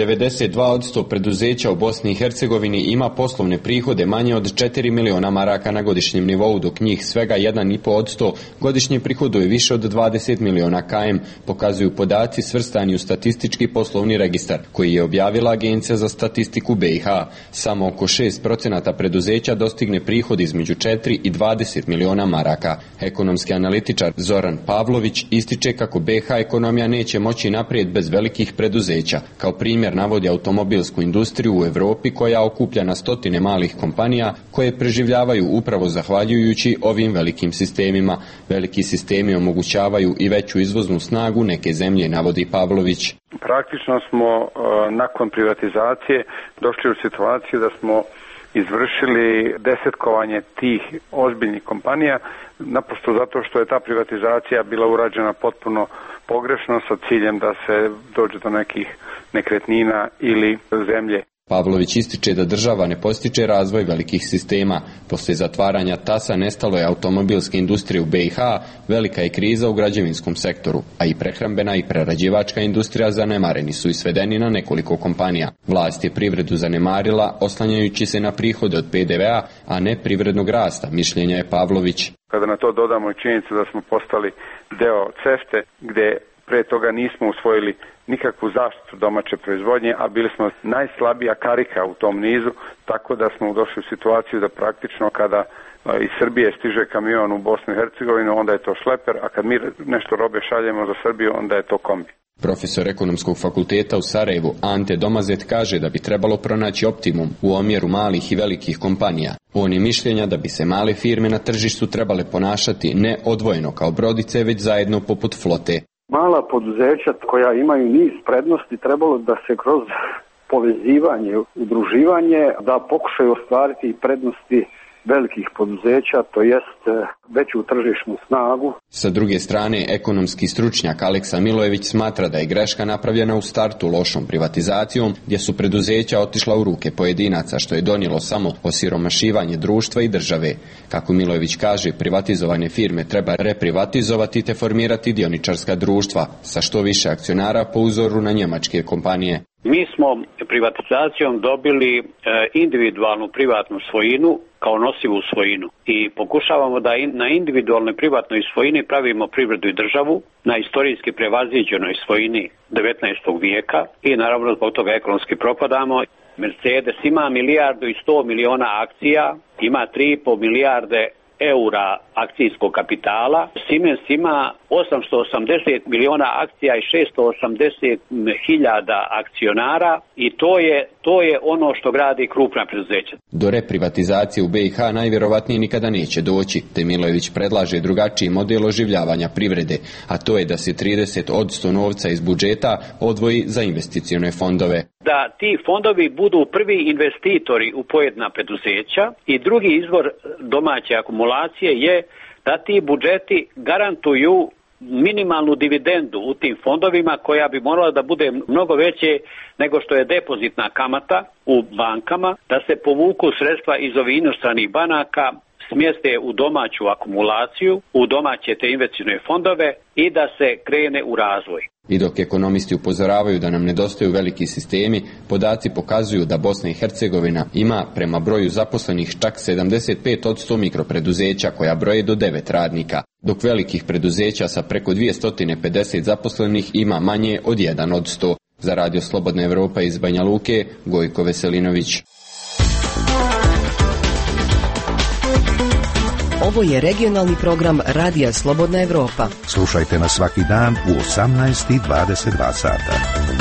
92% preduzeća u Bosni i Hercegovini ima poslovne prihode manje od 4 miliona maraka na godišnjem nivou, dok njih svega 1,5% godišnje prihoduje više od 20 miliona km, pokazuju podaci svrstani u statistički poslovni registar, koji je objavila Agencija za statistiku BiH. Samo oko 6% preduzeća dostigne prihod između 4 i 20 miliona maraka. Ekonomski analitičar Zoran Pavlović ističe kako BiH ekonomija neće moći naprijed bez velikih preduzeća. Kao primjer navodi automobilsku industriju u Europi koja okuplja na stotine malih kompanija koje preživljavaju upravo zahvaljujući ovim velikim sistemima. Veliki sistemi omogućavaju i veću izvoznu snagu neke zemlje, navodi Pavlović. Praktično smo nakon privatizacije došli u situaciju da smo izvršili desetkovanje tih ozbiljnih kompanija, naprosto zato što je ta privatizacija bila urađena potpuno pogrešno sa ciljem da se dođe do nekih nekretnina ili zemlje. Pavlović ističe da država ne postiče razvoj velikih sistema. Poslije zatvaranja TAS-a nestalo je automobilske industrije u BiH, velika je kriza u građevinskom sektoru, a i prehrambena i prerađivačka industrija zanemareni su i svedeni na nekoliko kompanija. Vlast je privredu zanemarila oslanjajući se na prihode od PDV-a, a ne privrednog rasta, mišljenja je Pavlović. Kada na to dodamo i činjenicu da smo postali deo CEFTA, gdje pre toga nismo usvojili nikakvu zaštitu domaće proizvodnje, a bili smo najslabija karika u tom nizu, tako da smo došli u situaciju da praktično kada iz Srbije stiže kamion u Bosnu i Hercegovinu, onda je to šleper, a kad mi nešto robe šaljemo za Srbiju, onda je to kombi. Profesor ekonomskog fakulteta u Sarajevu Ante Domazet kaže da bi trebalo pronaći optimum u omjeru malih i velikih kompanija. On je mišljenja da bi se male firme na tržištu trebale ponašati ne odvojeno kao brodice, već zajedno poput flote. Mala poduzeća koja imaju niz prednosti trebalo da se kroz povezivanje, udruživanje, da pokušaju ostvariti prednosti velikih poduzeća, to jest veću tržišnu snagu. Sa druge strane, ekonomski stručnjak Aleksa Milojević smatra da je greška napravljena u startu lošom privatizacijom, gdje su preduzeća otišla u ruke pojedinaca, što je donijelo samo osiromašivanje društva i države. Kako Milojević kaže, privatizovane firme treba reprivatizovati te formirati dioničarska društva sa što više akcionara po uzoru na njemačke kompanije. Mi smo privatizacijom dobili individualnu privatnu svojinu kao nosivu svojinu i pokušavamo da na individualnoj privatnoj svojini pravimo privredu i državu na istorijski prevaziđenoj svojini 19. vijeka i naravno zbog toga ekonomski propadamo. Mercedes ima 1 milijardu i 100 miliona akcija, ima 3,5 milijarde eura akcijskog kapitala. Siemens ima 880 miliona akcija i 680.000 akcionara i to je ono što gradi krupna preduzeća. Do reprivatizacije u BiH najvjerovatnije nikada neće doći, te Milojević predlaže drugačiji model oživljavanja privrede, a to je da se 30% novca iz budžeta odvoji za investicione fondove. Da ti fondovi budu prvi investitori u pojedina preduzeća i drugi izvor domaće akumulacije je da ti budžeti garantuju minimalnu dividendu u tim fondovima koja bi morala da bude mnogo veće nego što je depozitna kamata u bankama, da se povuku sredstva iz ovih inostranih banaka, smjeste u domaću akumulaciju, u domaće te investicione fondove i da se krene u razvoj. I dok ekonomisti upozoravaju da nam nedostaju veliki sistemi, podaci pokazuju da Bosna i Hercegovina ima prema broju zaposlenih čak 75% mikropreduzeća koja broje do 9 radnika, dok velikih preduzeća sa preko 250 zaposlenih ima manje od 1 od 100. Za Radio Slobodna Evropa iz Banja Luke, Gojko Veselinović. Ovo je regionalni program Radija Slobodna Evropa. Slušajte nas svaki dan u 18:22 sata.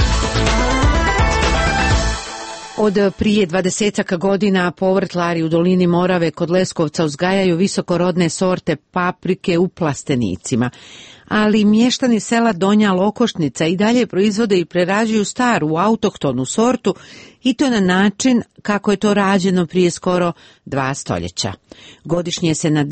Od prije 20 godina povrtlari u dolini Morave kod Leskovca uzgajaju visokorodne sorte paprike u plastenicima. Ali mještani sela Donja Lokošnica i dalje proizvode i prerađuju staru autohtonu sortu i to na način kako je to rađeno prije skoro 2 stoljeća. Godišnje se na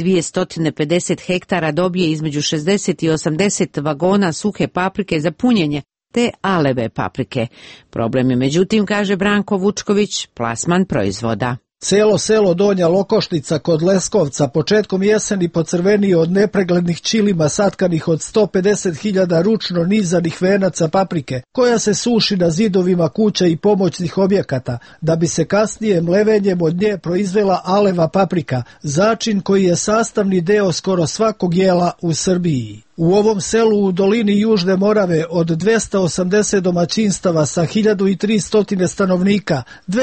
250 hektara dobije između 60 i 80 vagona suhe paprike za punjenje, te aleve paprike. Problem je, međutim, kaže Branko Vučković, plasman proizvoda. Cijelo selo Donja Lokošnica kod Leskovca početkom jeseni pocrvenije od nepreglednih ćilima satkanih od 150.000 ručno nizanih venaca paprike, koja se suši na zidovima kuća i pomoćnih objekata, da bi se kasnije mlevenjem od nje proizvela aleva paprika, začin koji je sastavni deo skoro svakog jela u Srbiji. U ovom selu u dolini Južne Morave od 280 domaćinstava sa 1300 stanovnika,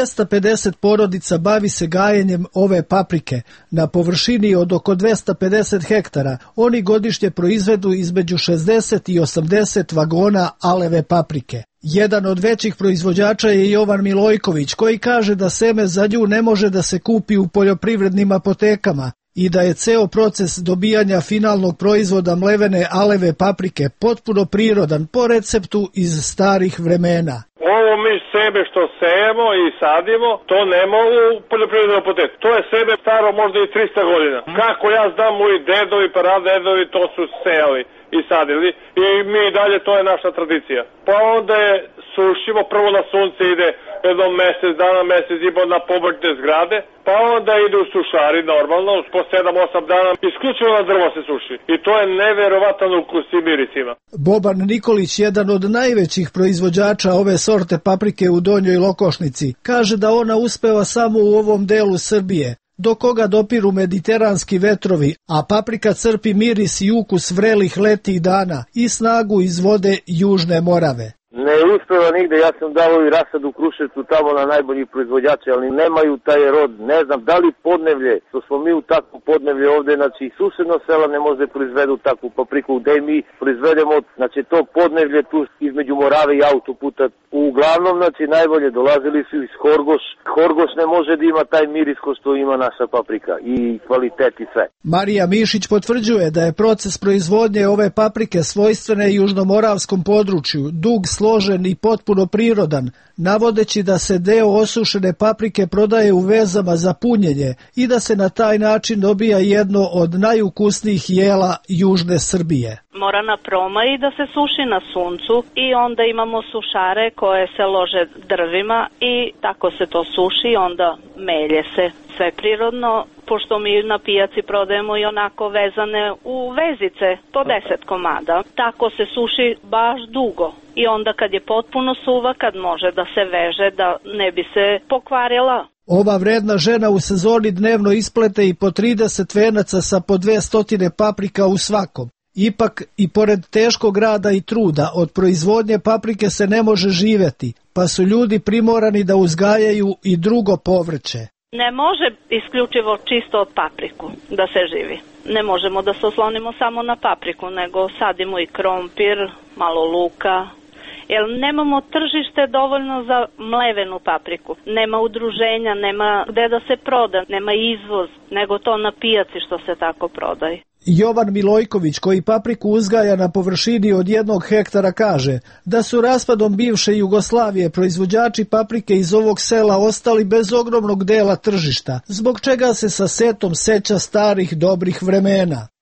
250 porodica bavi se gajenjem ove paprike. Na površini od oko 250 hektara oni godišnje proizvedu između 60 i 80 vagona aleve paprike. Jedan od većih proizvođača je Jovan Milojković, koji kaže da seme za nju ne može da se kupi u poljoprivrednim apotekama i da je ceo proces dobijanja finalnog proizvoda mlevene aleve paprike potpuno prirodan po receptu iz starih vremena. Ovo mi sebe što sejemo i sadimo, to ne mogu u poljoprivrednom apoteku. To je sebe staro možda i 300 godina. Kako ja znam, moji dedovi, pradedovi to su sejali i sadili i mi dalje, to je naša tradicija. Pa onda je sušimo, prvo na sunce ide jedno mjesec dana, mjesec i po na povrtne zgrade, pa onda ide u sušari normalno, po 7-8 dana, isključivo na drvo se suši. I to je neverovatan ukus i miris ima. Boban Nikolić, jedan od najvećih proizvođača ove sorte paprike u Donjoj Lokošnici, kaže da ona uspeva samo u ovom delu Srbije, do koga dopiru mediteranski vetrovi, a paprika crpi miris i ukus vrelih letih dana i snagu iz vode Južne Morave. Ne uspeva nigde, ja sam dao i rasad u Kruševcu tamo na najboljih proizvođača, ali nemaju taj rod, ne znam, da li podnevlje, što smo mi u takvu podnevlje ovde, znači susedno sela ne može proizvedu takvu papriku, gde mi proizvedemo, znači to podnevlje tu između Morave i autoputa, uglavnom, znači najbolje dolazili su iz Horgoš, Horgoš ne može da ima taj miris ko što ima naša paprika i kvalitet i sve. Marija Mišić potvrđuje da je proces proizvodnje ove paprike svojstvene južnomoravskom području, dug, složen i potpuno prirodan, navodeći da se deo osušene paprike prodaje u vezama za punjenje i da se na taj način dobija jedno od najukusnijih jela Južne Srbije. Mora na proma i da se suši na suncu i onda imamo sušare koje se lože drvima i tako se to suši i onda melje se. Sve prirodno, pošto mi na pijaci prodajemo i onako vezane u vezice po 10 komada. Tako se suši baš dugo i onda kad je potpuno suva, kad može da se veže, da ne bi se pokvarila. Ova vredna žena u sezoni dnevno isplete i po 30 venaca sa po 200 paprika u svakom. Ipak, i pored teškog rada i truda, od proizvodnje paprike se ne može živjeti, pa su ljudi primorani da uzgajaju i drugo povrće. Ne može isključivo čisto od papriku da se živi. Ne možemo da se oslonimo samo na papriku, nego sadimo i krompir, malo luka, jer nemamo tržište dovoljno za mlevenu papriku. Nema udruženja, nema gde da se proda, nema izvoz, nego to na pijaci što se tako prodaje. Jovan Milojković, koji papriku uzgaja na površini od 1 hektara, kaže da su raspadom bivše Jugoslavije proizvođači paprike iz ovog sela ostali bez ogromnog dela tržišta, zbog čega se sa setom seća starih dobrih vremena. To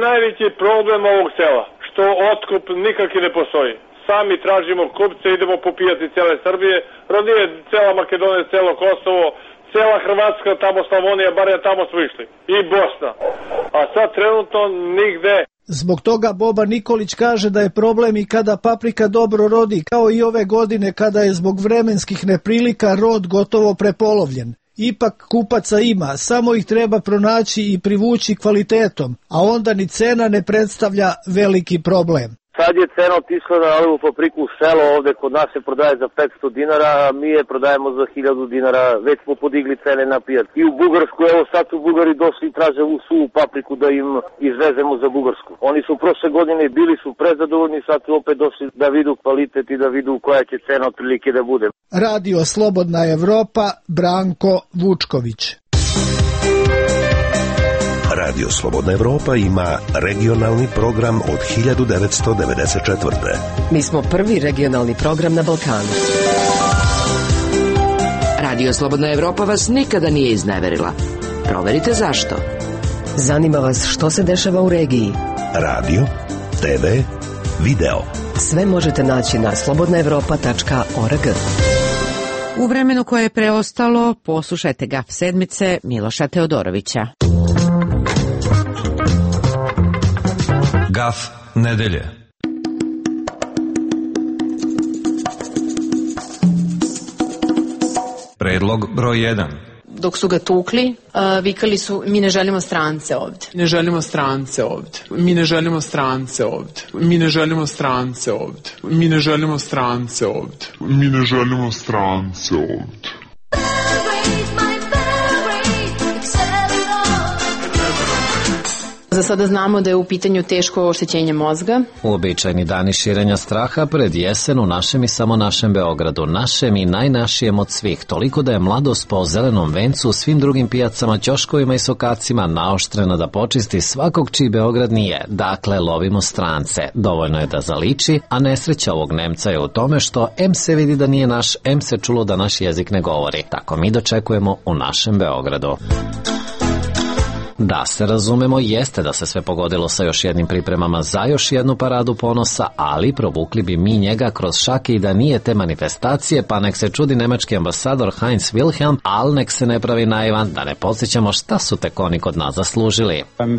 najveći problem ovog sela, što otkup nikakvi ne postoji. Sami tražimo kupce, idemo popijati cele Srbije, rodije cela Makedonija, celo Kosovo, cela Hrvatska, tamo Slavonija, bar ja tamo smo išli, i Bosna. A sad trenutno nigde. Zbog toga Boba Nikolić kaže da je problem i kada paprika dobro rodi, kao i ove godine kada je zbog vremenskih neprilika rod gotovo prepolovljen. Ipak kupaca ima, samo ih treba pronaći i privući kvalitetom, a onda ni cena ne predstavlja veliki problem. Sad je cena otišla na ovu papriku u selo, ovde kod nas se prodaje za 500 dinara, a mi je prodajemo za 1000 dinara, već smo podigli cene na pijac. I u Bugarsku, evo sad su Bugari došli i traže u suvu papriku da im izvezemo za Bugarsku. Oni su prošle godine bili su prezadovoljni, sad su opet došli da vidu kvalitet i da vidu koja će cena otprilike da bude. Radio Slobodna Evropa, Branko Vučković. Radio Slobodna Evropa ima regionalni program od 1994. Mi smo prvi regionalni program na Balkanu. Radio Slobodna Evropa vas nikada nije izneverila. Proverite zašto. Zanima vas što se dešava u regiji. Radio, TV, video. Sve možete naći na slobodnaevropa.org. U vremenu koje je preostalo, poslušajte Gaf sedmice Miloša Teodorovića. Gaf nedelje. Predlog broj 1. Dok su ga tukli, vikali su mi ne želimo strance ovde. Ne želimo strance ovde. Mi ne želimo strance ovde. Mi ne želimo strance ovde. Mi ne želimo strance ovde. Mi ne želimo strance ovde. Za sada znamo da je u pitanju teško oštećenje mozga. Uobičajeni dani širenja straha pred jesen u našem i samo našem Beogradu, našem i najnašijem od svih, toliko da je mladost po zelenom vencu u svim drugim pijacama, ćoškovima i sokacima naoštrena da počisti svakog čiji Beograd nije. Dakle, lovimo strance. Dovoljno je da zaliči, a nesreća ovog Nemca je u tome što em se vidi da nije naš, em se čulo da naš jezik ne govori. Tako mi dočekujemo u našem Beogradu. Da se razumemo, jeste da se sve pogodilo sa još jednim pripremama za još jednu paradu ponosa, ali provukli bi mi njega kroz šake i da nije te manifestacije, pa nek se čudi nemački ambasador Heinz Wilhelm, ali nek se ne pravi naivan, da ne podsjećamo šta su tek oni kod nas zaslužili.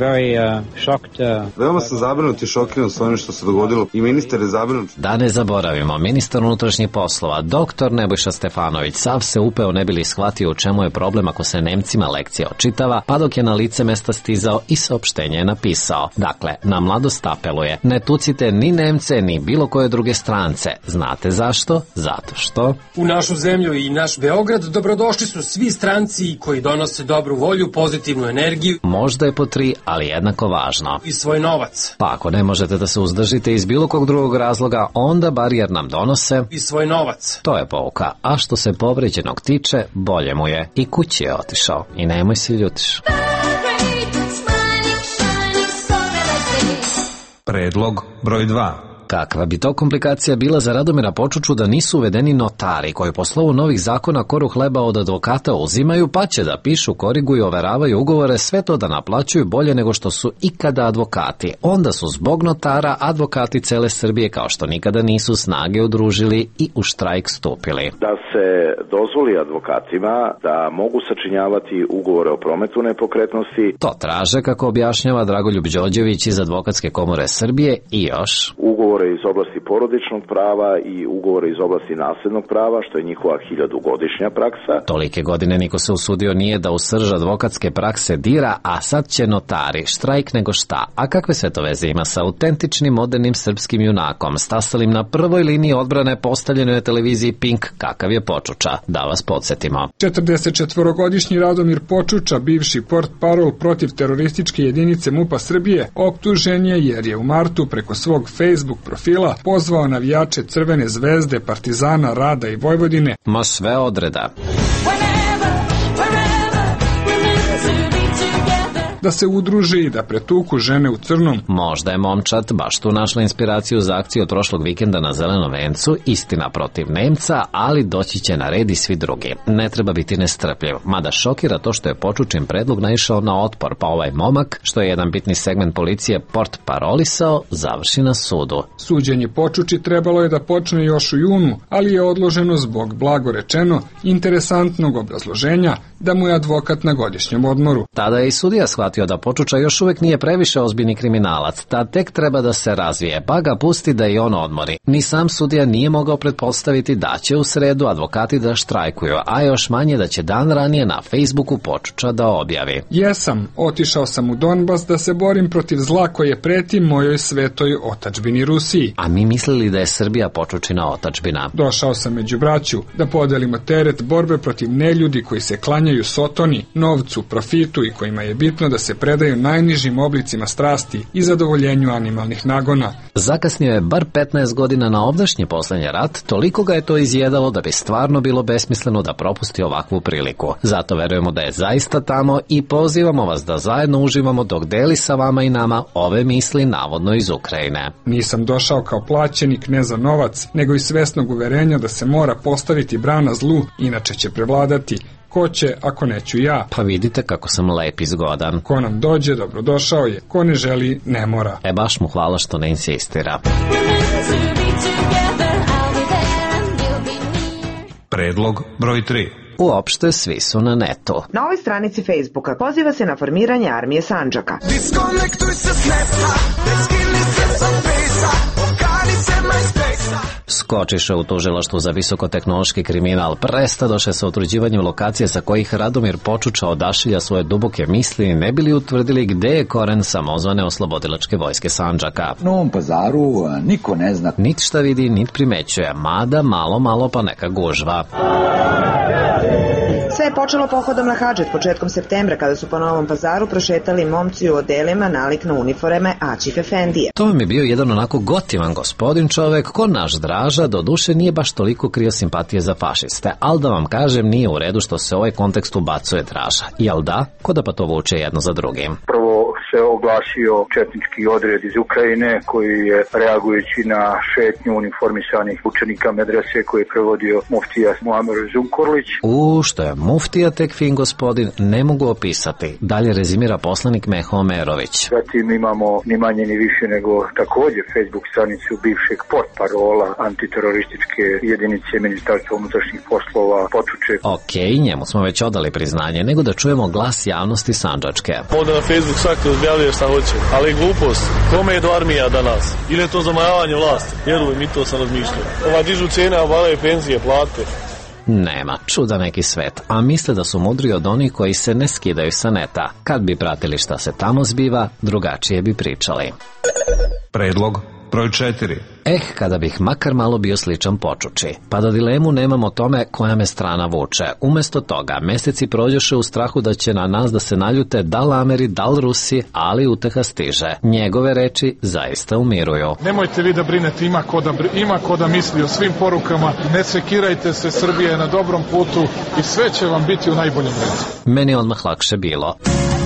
Veoma sam zabrinut i šokiran s onim što se dogodilo i ministar je zabrinut. Da ne zaboravimo, ministar unutrašnjih poslova, doktor Nebojša Stefanović, sav se upeo ne bili shvatio u čemu je problem ako se Nemcima lekcija očitava, pa dok je na lice mesta stizao i saopštenje je napisao. Dakle, na mladost apeluje, ne tucite ni Nemce, ni bilo koje druge strance. Znate zašto? Zato što u našu zemlju i naš Beograd dobrodošli su svi stranci koji donose dobru volju, pozitivnu energiju. Možda je po 3, ali jednako važno. I svoj novac. Pa ako ne možete da se uzdržite iz bilo kog drugog razloga, onda bar jer nam donose i svoj novac. To je pouka. A što se povređenog tiče, bolje mu je. I kući je otišao. I nemoj se ljutiš. Predlog broj 2. Kakva bi to komplikacija bila za Radomira Počuču da nisu uvedeni notari koji po slovu novih zakona koru hleba od advokata uzimaju, pa će da pišu, koriguju, overavaju ugovore, sve to da naplaćuju bolje nego što su ikada advokati. Onda su zbog notara advokati cele Srbije kao što nikada nisu snage udružili i u štrajk stupili. Da se dozvoli advokatima da mogu sačinjavati ugovore o prometu nepokretnosti. To traže, kako objašnjava Dragoljub Đorđević iz Advokatske komore Srbije, i još ugovore iz oblasti porodičnog prava i ugovore iz oblasti naslednog prava, što je njihova 1000-godišnja praksa. Tolike godine niko se usudio nije da u srž advokatske prakse dira, a sad će notari, štrajk nego šta. A kakve sve to veze ima sa autentičnim modernim srpskim junakom, stasalim na prvoj liniji odbrane postavljenoj na televiziji Pink, kakav je Počuča? Da vas podsjetimo. 44-godišnji Radomir Počuča, bivši portparol protiv terorističke jedinice MUP-a Srbije, optužen je jer je u martu preko svog Facebook profila pozvao navijače Crvene zvezde, Partizana, Rada i Vojvodine. Ma sve odreda. da se udruži i da pretuku žene u crnom. Možda je momčad baš tu našla inspiraciju za akciju od prošlog vikenda na Zelenom vencu, istina protiv Nemca, ali doći će na red i svi drugi. Ne treba biti nestrpljiv, mada šokira to što je Počučin predlog naišao na otpor, pa ovaj momak, što je jedan bitni segment policije portparolisao, završi na sudu. Suđenje Počuči trebalo je da počne još u junu, ali je odloženo zbog, blago rečeno, interesantnog obrazloženja da mu je advokat na godišnjem odmoru. Tada je i sudija shvatio da Počuča još uvek nije previše ozbiljni kriminalac, ta tek treba da se razvije, pa ga pusti da i on odmori. Ni sam sudija nije mogao pretpostaviti da će u sredu advokati da štrajkuju, a još manje da će dan ranije na Facebooku Počuča da objavi. Jesam, otišao sam u Donbas da se borim protiv zla koje preti mojoj svetoj otadžbini Rusiji. A mi mislili da je Srbija Počučina otadžbina. Došao sam među braću da podelimo teret borbe protiv neljudi koji se klanjaju sotoni, novcu, profitu i kojima je bitno da se predaju najnižim oblicima strasti i zadovoljenju animalnih nagona. Zakasnio je bar 15 godina na ovdašnji poslednji rat, toliko ga je to izjedalo da bi stvarno bilo besmisleno da propusti ovakvu priliku. Zato verujemo da je zaista tamo i pozivamo vas da zajedno uživamo dok deli sa vama i nama ove misli navodno iz Ukrajine. Nisam došao kao plaćenik ne za novac, nego iz svesnog uverenja da se mora postaviti brana zlu, inače će prevladati. Ko će, ako neću ja? Pa vidite kako sam lep i zgodan. Ko nam dođe, dobrodošao je. Ko ne želi, ne mora. Baš mu hvala što ne insistira. Predlog broj 3. Uopšte svi su na netu. Na ovoj stranici Facebooka poziva se na formiranje armije Sandžaka. Diskonektuj se s neta, ne skini se sa fejsa, okani se MySpace-a. Skočiše u tužilaštvu za visokotehnološki kriminal, prestadoše sa utvrđivanjem lokacije sa kojih Radomir Počuča odašilja svoje duboke misli, ne bili utvrdili gde je koren samozvane oslobodilačke vojske Sandžaka. U Novom Pazaru niko ne zna. Nit šta vidi, nit primećuje, mada malo pa neka gužva. Sve je počelo pohodom na Hadžet početkom septembra kada su po Novom Pazaru prošetali momci u odelima nalik na uniforme Aćif Efendije. To mi je bio jedan onako gotivan gospodin čovek, ko naš Draža, doduše nije baš toliko krio simpatije za fašiste, ali da vam kažem nije u redu što se u ovaj kontekst ubacuje Draža. Jel da? Ko da pa to vuče jedno za drugim? Prvo se oglasio četnički odred iz Ukrajine koji je reagujući na šetnju uniformisanih učenika medrese koji je prevodio muftija Muamer Zunkorlić. Što je muftija tek fin gospodin, ne mogu opisati. Dalje rezimira poslanik Meho Omerović. Zatim imamo ni manje ni više nego također Facebook stranicu bivšeg portparola antiterorističke jedinice Ministarstva unutrašnjih poslova Počuče. Okej, njemu smo već odali priznanje, nego da čujemo glas javnosti Sandžačke. Onda na Facebook svaki objavljuje šta hoće, ali glupost, kome je do armija danas? Ili je to zamajavanje vlasti? Vjeruj, mi to sam razmišljao. Dižu cijene, obavljaju penzije, plate. Nema, čuda neki svet, a misle da su mudri od onih koji se ne skidaju sa neta. Kad bi pratili šta se tamo zbiva, drugačije bi pričali. Predlog broj 4. Kada bih makar malo bio sličan Počuči, pa da dilemu nemam o tome koja me strana vuče. Umesto toga, meseci prođoše u strahu da će na nas da se naljute dal Ameri, dal Rusi, ali uteha stiže. Njegove reči zaista umiruju. Nemojte vi da brinete, ima ko da misli o svim porukama, ne sekirajte se, Srbija je na dobrom putu i sve će vam biti u najboljem redu. Meni je odmah lakše bilo.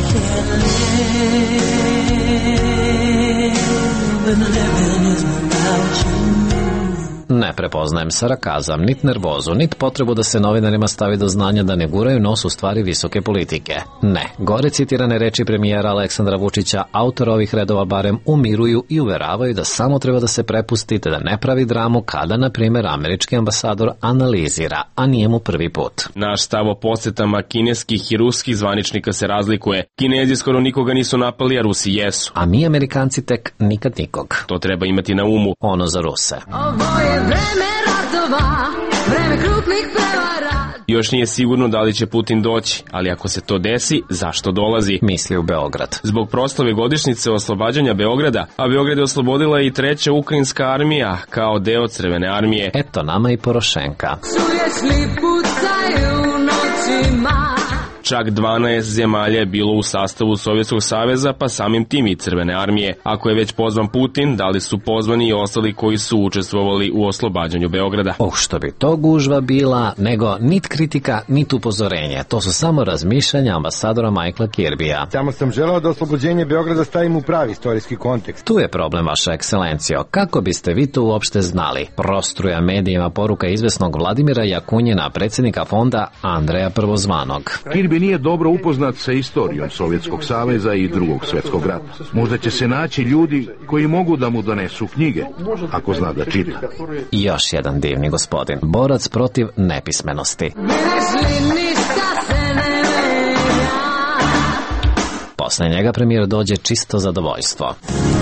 Ne prepoznajem sarakazam, nit nervozu, nit potrebu da se novinarima stavi do znanja da ne guraju nos u stvari visoke politike. Ne, gore citirane reči premijera Aleksandra Vučića, autor ovih redova barem umiruju i uveravaju da samo treba da se prepustite da ne pravi dramu kada, na primjer, američki ambasador analizira, a nije mu prvi put. Naš stav o posetama kineskih i ruskih zvaničnika se razlikuje. Kinezi skoro nikoga nisu napali, a Rusi jesu. A mi Amerikanci tek nikad nikog. To treba imati na umu. Ono za Ruse. Ovo je vreme ratova, vreme krupnih prevara. Još nije sigurno da li će Putin doći, ali ako se to desi, zašto dolazi? Misli u Beograd. Zbog proslave godišnjice oslobađanja Beograda, a Beograd je oslobodila i treća ukrajinska armija kao deo Crvene armije. Eto nama i Porošenka. Čuješ li pucaju noćima? Čak 12 zemalja je bilo u sastavu Sovjetskog saveza, pa samim tim i Crvene armije. Ako je već pozvan Putin, da li su pozvani i ostali koji su učestvovali u oslobađanju Beograda? Što bi to gužva bila, nego nit kritika, nit upozorenje. To su samo razmišljanja ambasadora Michaela Kirbija. Samo sam želeo da oslobođenje Beograda stavim u pravi istorijski kontekst. Tu je problem, vaša ekscelencijo. Kako biste vi to uopšte znali? Prostruja medijima poruka izvesnog Vladimira Jakunjina, predsjednika fonda Andreja Prvozvanog. Kirbi nije dobro upoznat sa istorijom Sovjetskog saveza i Drugog svjetskog rata. Možda će se naći ljudi koji mogu da mu donesu knjige, ako zna da čita. Još jedan divni gospodin, borac protiv nepismenosti. Posle njega premijer dođe čisto zadovoljstvo.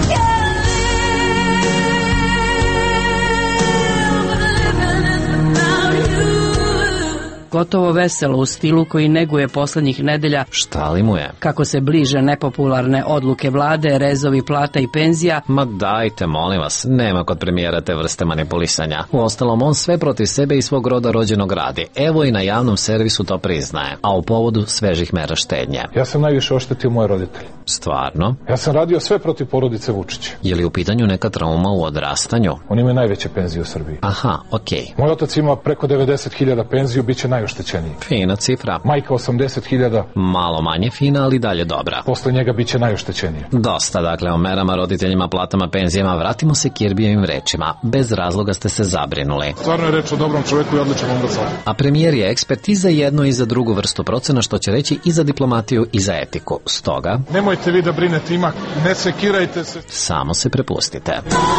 Gotovo veselo u stilu koji neguje poslednjih nedelja. Šta li mu je? Kako se bliže nepopularne odluke vlade, rezovi plata i penzija. Ma dajte, molim vas, nema kod premijera te vrste manipulisanja. Uostalom, on sve protiv sebe i svog roda rođenog radi. Evo i na javnom servisu to priznaje, a u povodu svežih mera štednje. Ja sam najviše oštetio moje roditelje. Stvarno? Ja sam radio sve protiv porodice Vučića. Je li u pitanju neka trauma u odrastanju? Oni imaju najveće penzije u Srbiji. Aha, okej. Moj otac ima preko 90.000 penziju, bit će najoštećeniji. Fina cifra. Majka 80.000. Malo manje fina, ali dalje dobra. Posle njega bit će najoštećeniji. Dosta, dakle, o merama, roditeljima, platama, penzijama. Vratimo se Kirbijevim rečima. Bez razloga ste se zabrinuli. Stvarno je reč o dobrom čoveku i odličnom ambasadoru. A premijer je ekspert i za jednu i za drugu vrstu procena, što će reći i za diplomatiju i za etiku. Stoga... Nemojte vi da brinete, ima, ne sekirajte se. Samo se prepustite.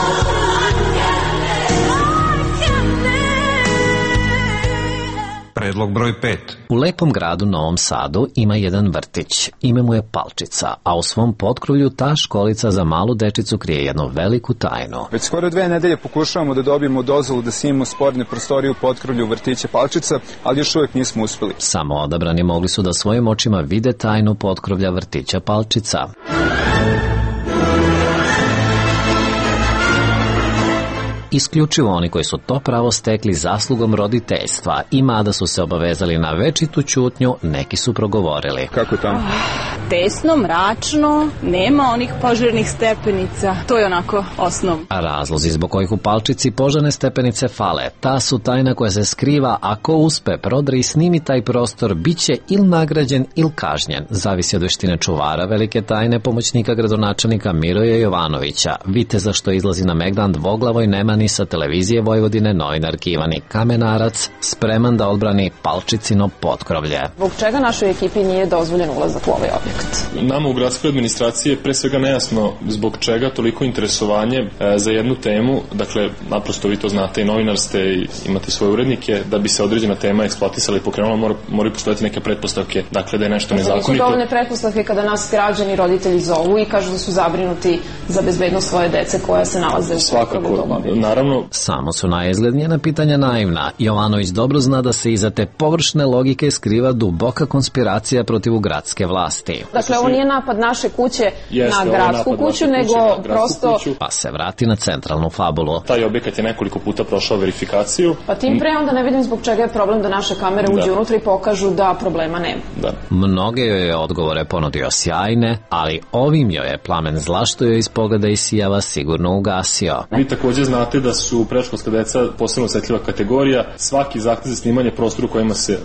Predlog broj 5. U lepom gradu Novom Sadu ima jedan vrtić. Ime mu je Palčica, a u svom potkrovlju ta školica za malu dečicu krije jednu veliku tajnu. Već skoro 2 nedelje pokušavamo da dobijemo dozvolu da snimimo sporne prostorije u potkrovlju vrtića Palčica, ali još uvijek nismo uspeli. Samo odabrani mogli su da svojim očima vide tajnu potkrovlja vrtića Palčica. Isključivo oni koji su to pravo stekli zaslugom roditeljstva, i mada su se obavezali na večitu ćutnju, neki su progovorili. Kako je tamo? Tesno, mračno, nema onih požarnih stepenica, to je onako osnov. A razlozi zbog kojih u Palčici požarne stepenice fale, ta su tajna koja se skriva, ako uspe prodri i snimi taj prostor, bit će ili nagrađen ili kažnjen. Zavisi od veštine čuvara velike tajne, pomoćnika gradonačelnika Miroja Jovanovića, viteza što izlazi na megdan dvoglavoj nemani sa televizije Vojvodine, novinarki Ivani Kamenarac, spreman da odbrani Palčicino potkrovlje. Zbog čega našoj ekipi nije dozvoljen ulazak u ovaj objekt? Nama u gradskoj administraciji je pre svega nejasno zbog čega toliko interesovanje za jednu temu, dakle, naprosto vi to znate, i novinar ste i imate svoje urednike, da bi se određena tema eksploatisala i pokrenula, moraju postojati neke pretpostavke, dakle da je nešto nezakonito. Nisu dovoljne pretpostavke kada nas građani, roditelji zovu i kažu da su zabrinuti za bezbednost svoje dece koja se nalaze u svakako, naravno. Samo su najizglednijena pitanja naivna. Jovanović dobro zna da se iza te površne logike skriva duboka konspiracija protiv gradske vlasti. Dakle, ovo nije napad naše kuće na gradsku kuću, nego prosto... Pa se vrati na centralnu fabulu. Taj objekat je nekoliko puta prošao verifikaciju. Pa tim pre onda ne vidim zbog čega je problem da naše kamere uđu unutra i pokažu da problema nema. Da. Mnoge joj je odgovore ponudio sjajne, ali ovim joj je plamen zla što joj iz pogleda isijava sigurno ugasio. Vi takođe znate da su predškolska deca posebno osetljiva kategorija. Svaki zahtev za snimanje prostora u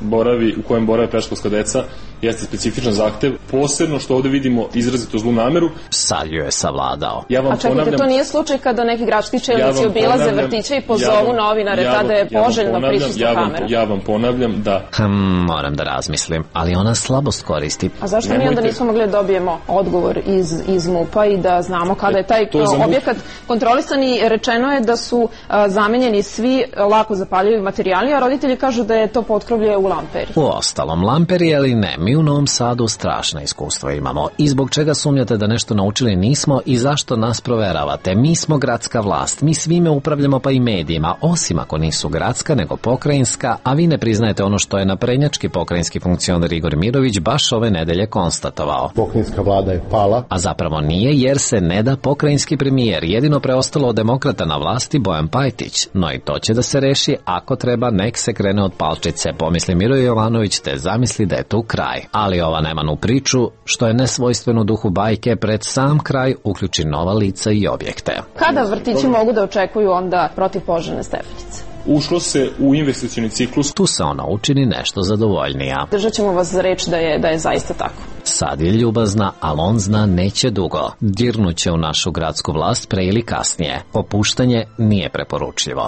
kojem borave predškolska deca jeste specifičan zahtev, posebno što ovde vidimo izrazito zlu nameru. Sad ju je savladao. A čekajte, to nije slučaj kada neki gradski čelnici obilaze vrtiće i pozovu novinare, tada je poželjno prisustvo kamera. Ja vam ponavljam da... Moram da razmislim, ali ona slabost koristi. A zašto mi onda nismo mogli da dobijemo odgovor iz MUP-a i da znamo kada je taj objekat kontrolisan i rečeno je da su zamenjeni svi lako zapaljivi materijali, a roditelji kažu da je to potkrovlje u lamperi. Uostalom, lamperi ali ne, mi u Novom Sadu strašna iskustva imamo. I zbog čega sumnjate da nešto naučili nismo i zašto nas proveravate? Mi smo gradska vlast, mi svime upravljamo, pa i medijima, osim ako nisu gradska nego pokrajinska, a vi ne priznajete ono što je naprednjački pokrajinski funkcioner Igor Mirović baš ove nedelje konstatovao. Pokrajinska vlada je pala. A zapravo nije, jer se ne da pokrajinski premijer, jedino preostalo od demokrata na vlasti vlasti Bojan Pajtić, no i to će da se reši, ako treba nek se krene od palčice, pomisli Miro Jovanović te zamisli da je tu kraj. Ali ova Nemanu priču, što je nesvojstveno duhu bajke, pred sam kraj uključi nova lica i objekte. Kada vrtići mogu da očekuju onda protivpožarne stepenice? Ušlo se u investicioni ciklus. Tu se ona učini nešto zadovoljnija. Držat ćemo vas za reč da je zaista tako. Sad je ljubazna, ali on zna neće dugo. Dirnuće u našu gradsku vlast pre ili kasnije. Popuštanje nije preporučljivo.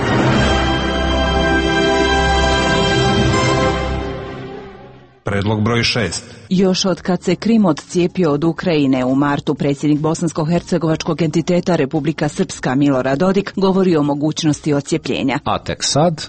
Predlog broj 6. Još od kad se Krim odcijepio od Ukrajine u martu, predsjednik bosansko-hercegovačkog entiteta Republika Srpska Milorad Dodik govori o mogućnosti odcijepljenja. A tek sad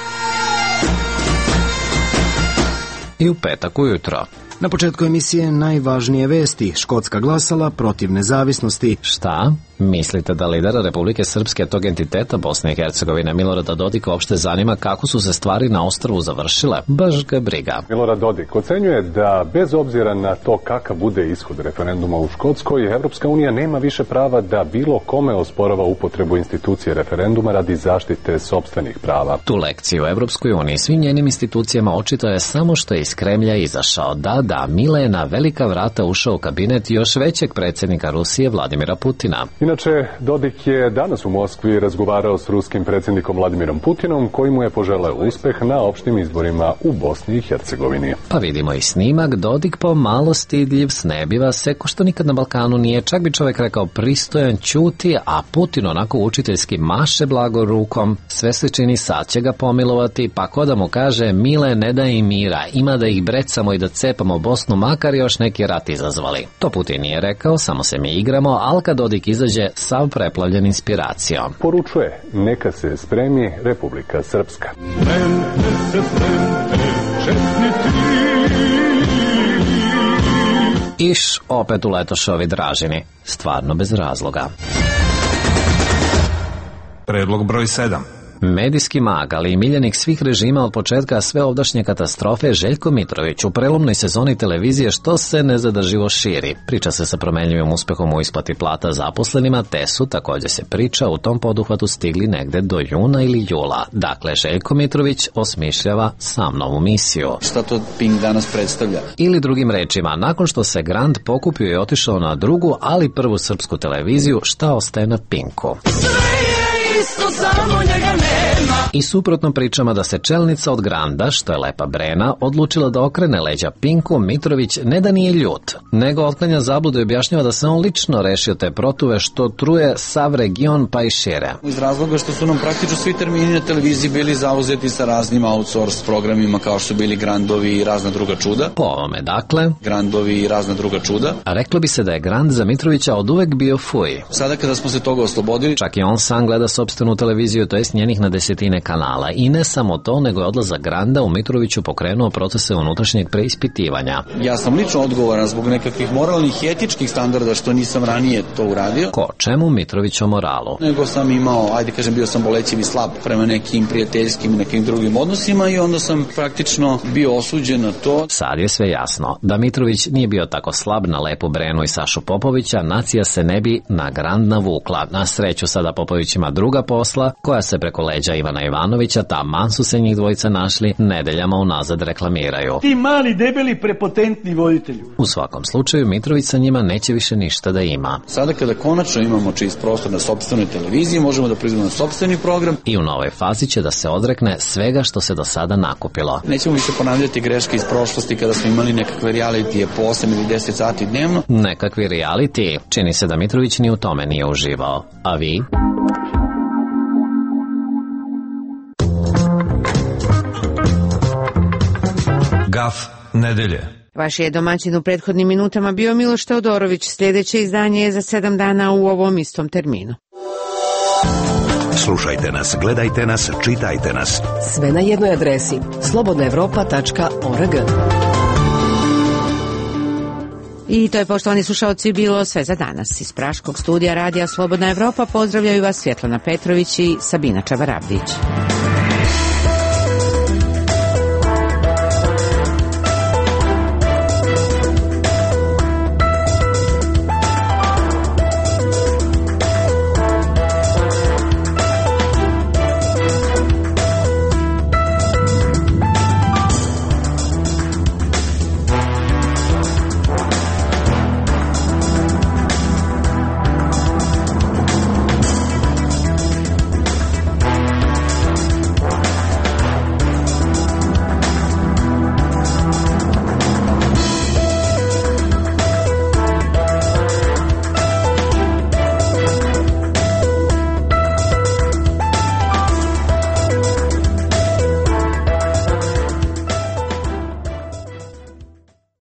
i u petak ujutro. Na početku emisije najvažnije vesti. Škotska glasala protiv nezavisnosti. Šta? Mislite da lidera Republike Srpske tog entiteta Bosne i Hercegovine Milorada Dodika uopšte zanima kako su se stvari na ostrvu završile? Baš ga briga. Milorad Dodik ocenjuje da bez obzira na to kakav bude ishod referenduma u Škotskoj, Evropska unija nema više prava da bilo kome osporava upotrebu institucije referenduma radi zaštite sopstvenih prava. Tu lekciju u Evropskoj uniji svim njenim institucijama očito je samo što je iz Kremlja izašao. Da, Mile je na velika vrata ušao u kabinet još većeg predsjednika Rusije Vladimira Putina. Inače, Dodik je danas u Moskvi razgovarao s ruskim predsjednikom Vladimirom Putinom, koji mu je poželeo uspeh na opštim izborima u Bosni i Hercegovini. Pa vidimo i snimak, Dodik pomalo stidljiv, snebiva se, ko što nikad na Balkanu nije, čak bi čovjek rekao pristojan, ćuti, a Putin onako učiteljski maše blago rukom, sve se čini sad će ga pomilovati, pa ko da mu kaže Mile ne daj im mira, ima da ih brecamo i da cepamo Bosnu, makar još neki rat izazvali. To Putin nije rekao, samo se mi igramo, ali kad Dodik izađe sav preplavljen inspiracijom. Poručuje, neka se spremi Republika Srpska. Iš, opet uletoše ovi Dražini. Stvarno bez razloga. Predlog broj 7. Medijski mag, ali i miljenik svih režima od početka sve ovdašnje katastrofe, Željko Mitrović u prelomnoj sezoni televizije što se nezadrživo širi. Priča se sa promenljivim uspehom u isplati plata zaposlenima, te su, također se priča, u tom poduhvatu stigli negde do juna ili jula. Dakle, Željko Mitrović osmišljava sam novu misiju. Šta to Pink danas predstavlja? Ili drugim rečima, nakon što se Grand pokupio i otišao na drugu, ali prvu srpsku televiziju, šta ostaje na Pinku? I suprotno pričama da se čelnica od Granda, što je Lepa Brena, odlučila da okrene leđa Pinku, Mitrović ne da nije ljut, nego otklanja zabludu i objašnjava da se on lično rešio te protuve što truje sav region pa i šire. Iz razloga što su nam praktično svi termini na televiziji bili zauzeti sa raznim outsource programima kao što su bili Grandovi i razna druga čuda. Po ovome dakle, Grandovi i razna druga čuda. A reklo bi se da je Grand za Mitrovića od uvek bio fuj. Sada kada smo se toga oslobodili, čak i on sam gleda sopstvenu televiziju, to jest njenih na desetine kanala. I ne samo to, nego je odlazak Granda u Mitroviću pokrenuo procese unutrašnjeg preispitivanja. Ja sam lično odgovoran zbog nekakvih moralnih i etičkih standarda što nisam ranije to uradio. Ko čemu Mitrović o moralu? Nego sam imao, bio sam bolećiv i slab prema nekim prijateljskim i nekim drugim odnosima i onda sam praktično bio osuđen na to. Sad je sve jasno. Da Mitrović nije bio tako slab na Lepu Brenu i Sašu Popovića, nacija se ne bi na Grand navukla. Na sreću sada Popović ima druga posla, koja se preko leđa Ivana Ivanovića, taman su se njih dvojica našli, nedeljama unazad reklamiraju. Ti mali, debeli, prepotentni voditelju. U svakom slučaju, Mitrović sa njima neće više ništa da ima. Sada kada konačno imamo čist prostor na sopstvenoj televiziji, možemo da proizvodimo sopstveni program. I u novoj fazi će da se odrekne svega što se do sada nakupilo. Nećemo više ponavljati greške iz prošlosti kada smo imali nekakve realitije po 8 ili 10 sati dnevno. Nekakvi reality. Čini se da Mitrović ni u tome nije uživao. A vi? Gaf nedelje. Vaš je domaćin u prethodnim minutama bio Miloš Teodorović. Sljedeće izdanje je za 7 dana u ovom istom terminu. Slušajte nas, gledajte nas, čitajte nas. Sve na jednoj adresi slobodnaevropa.org. I to je, poštovani slušalci, bilo sve za danas. Iz praškog studija radija Slobodna Evropa pozdravljaju vas Svjetlana Petrović i Sabina Čavarabdić.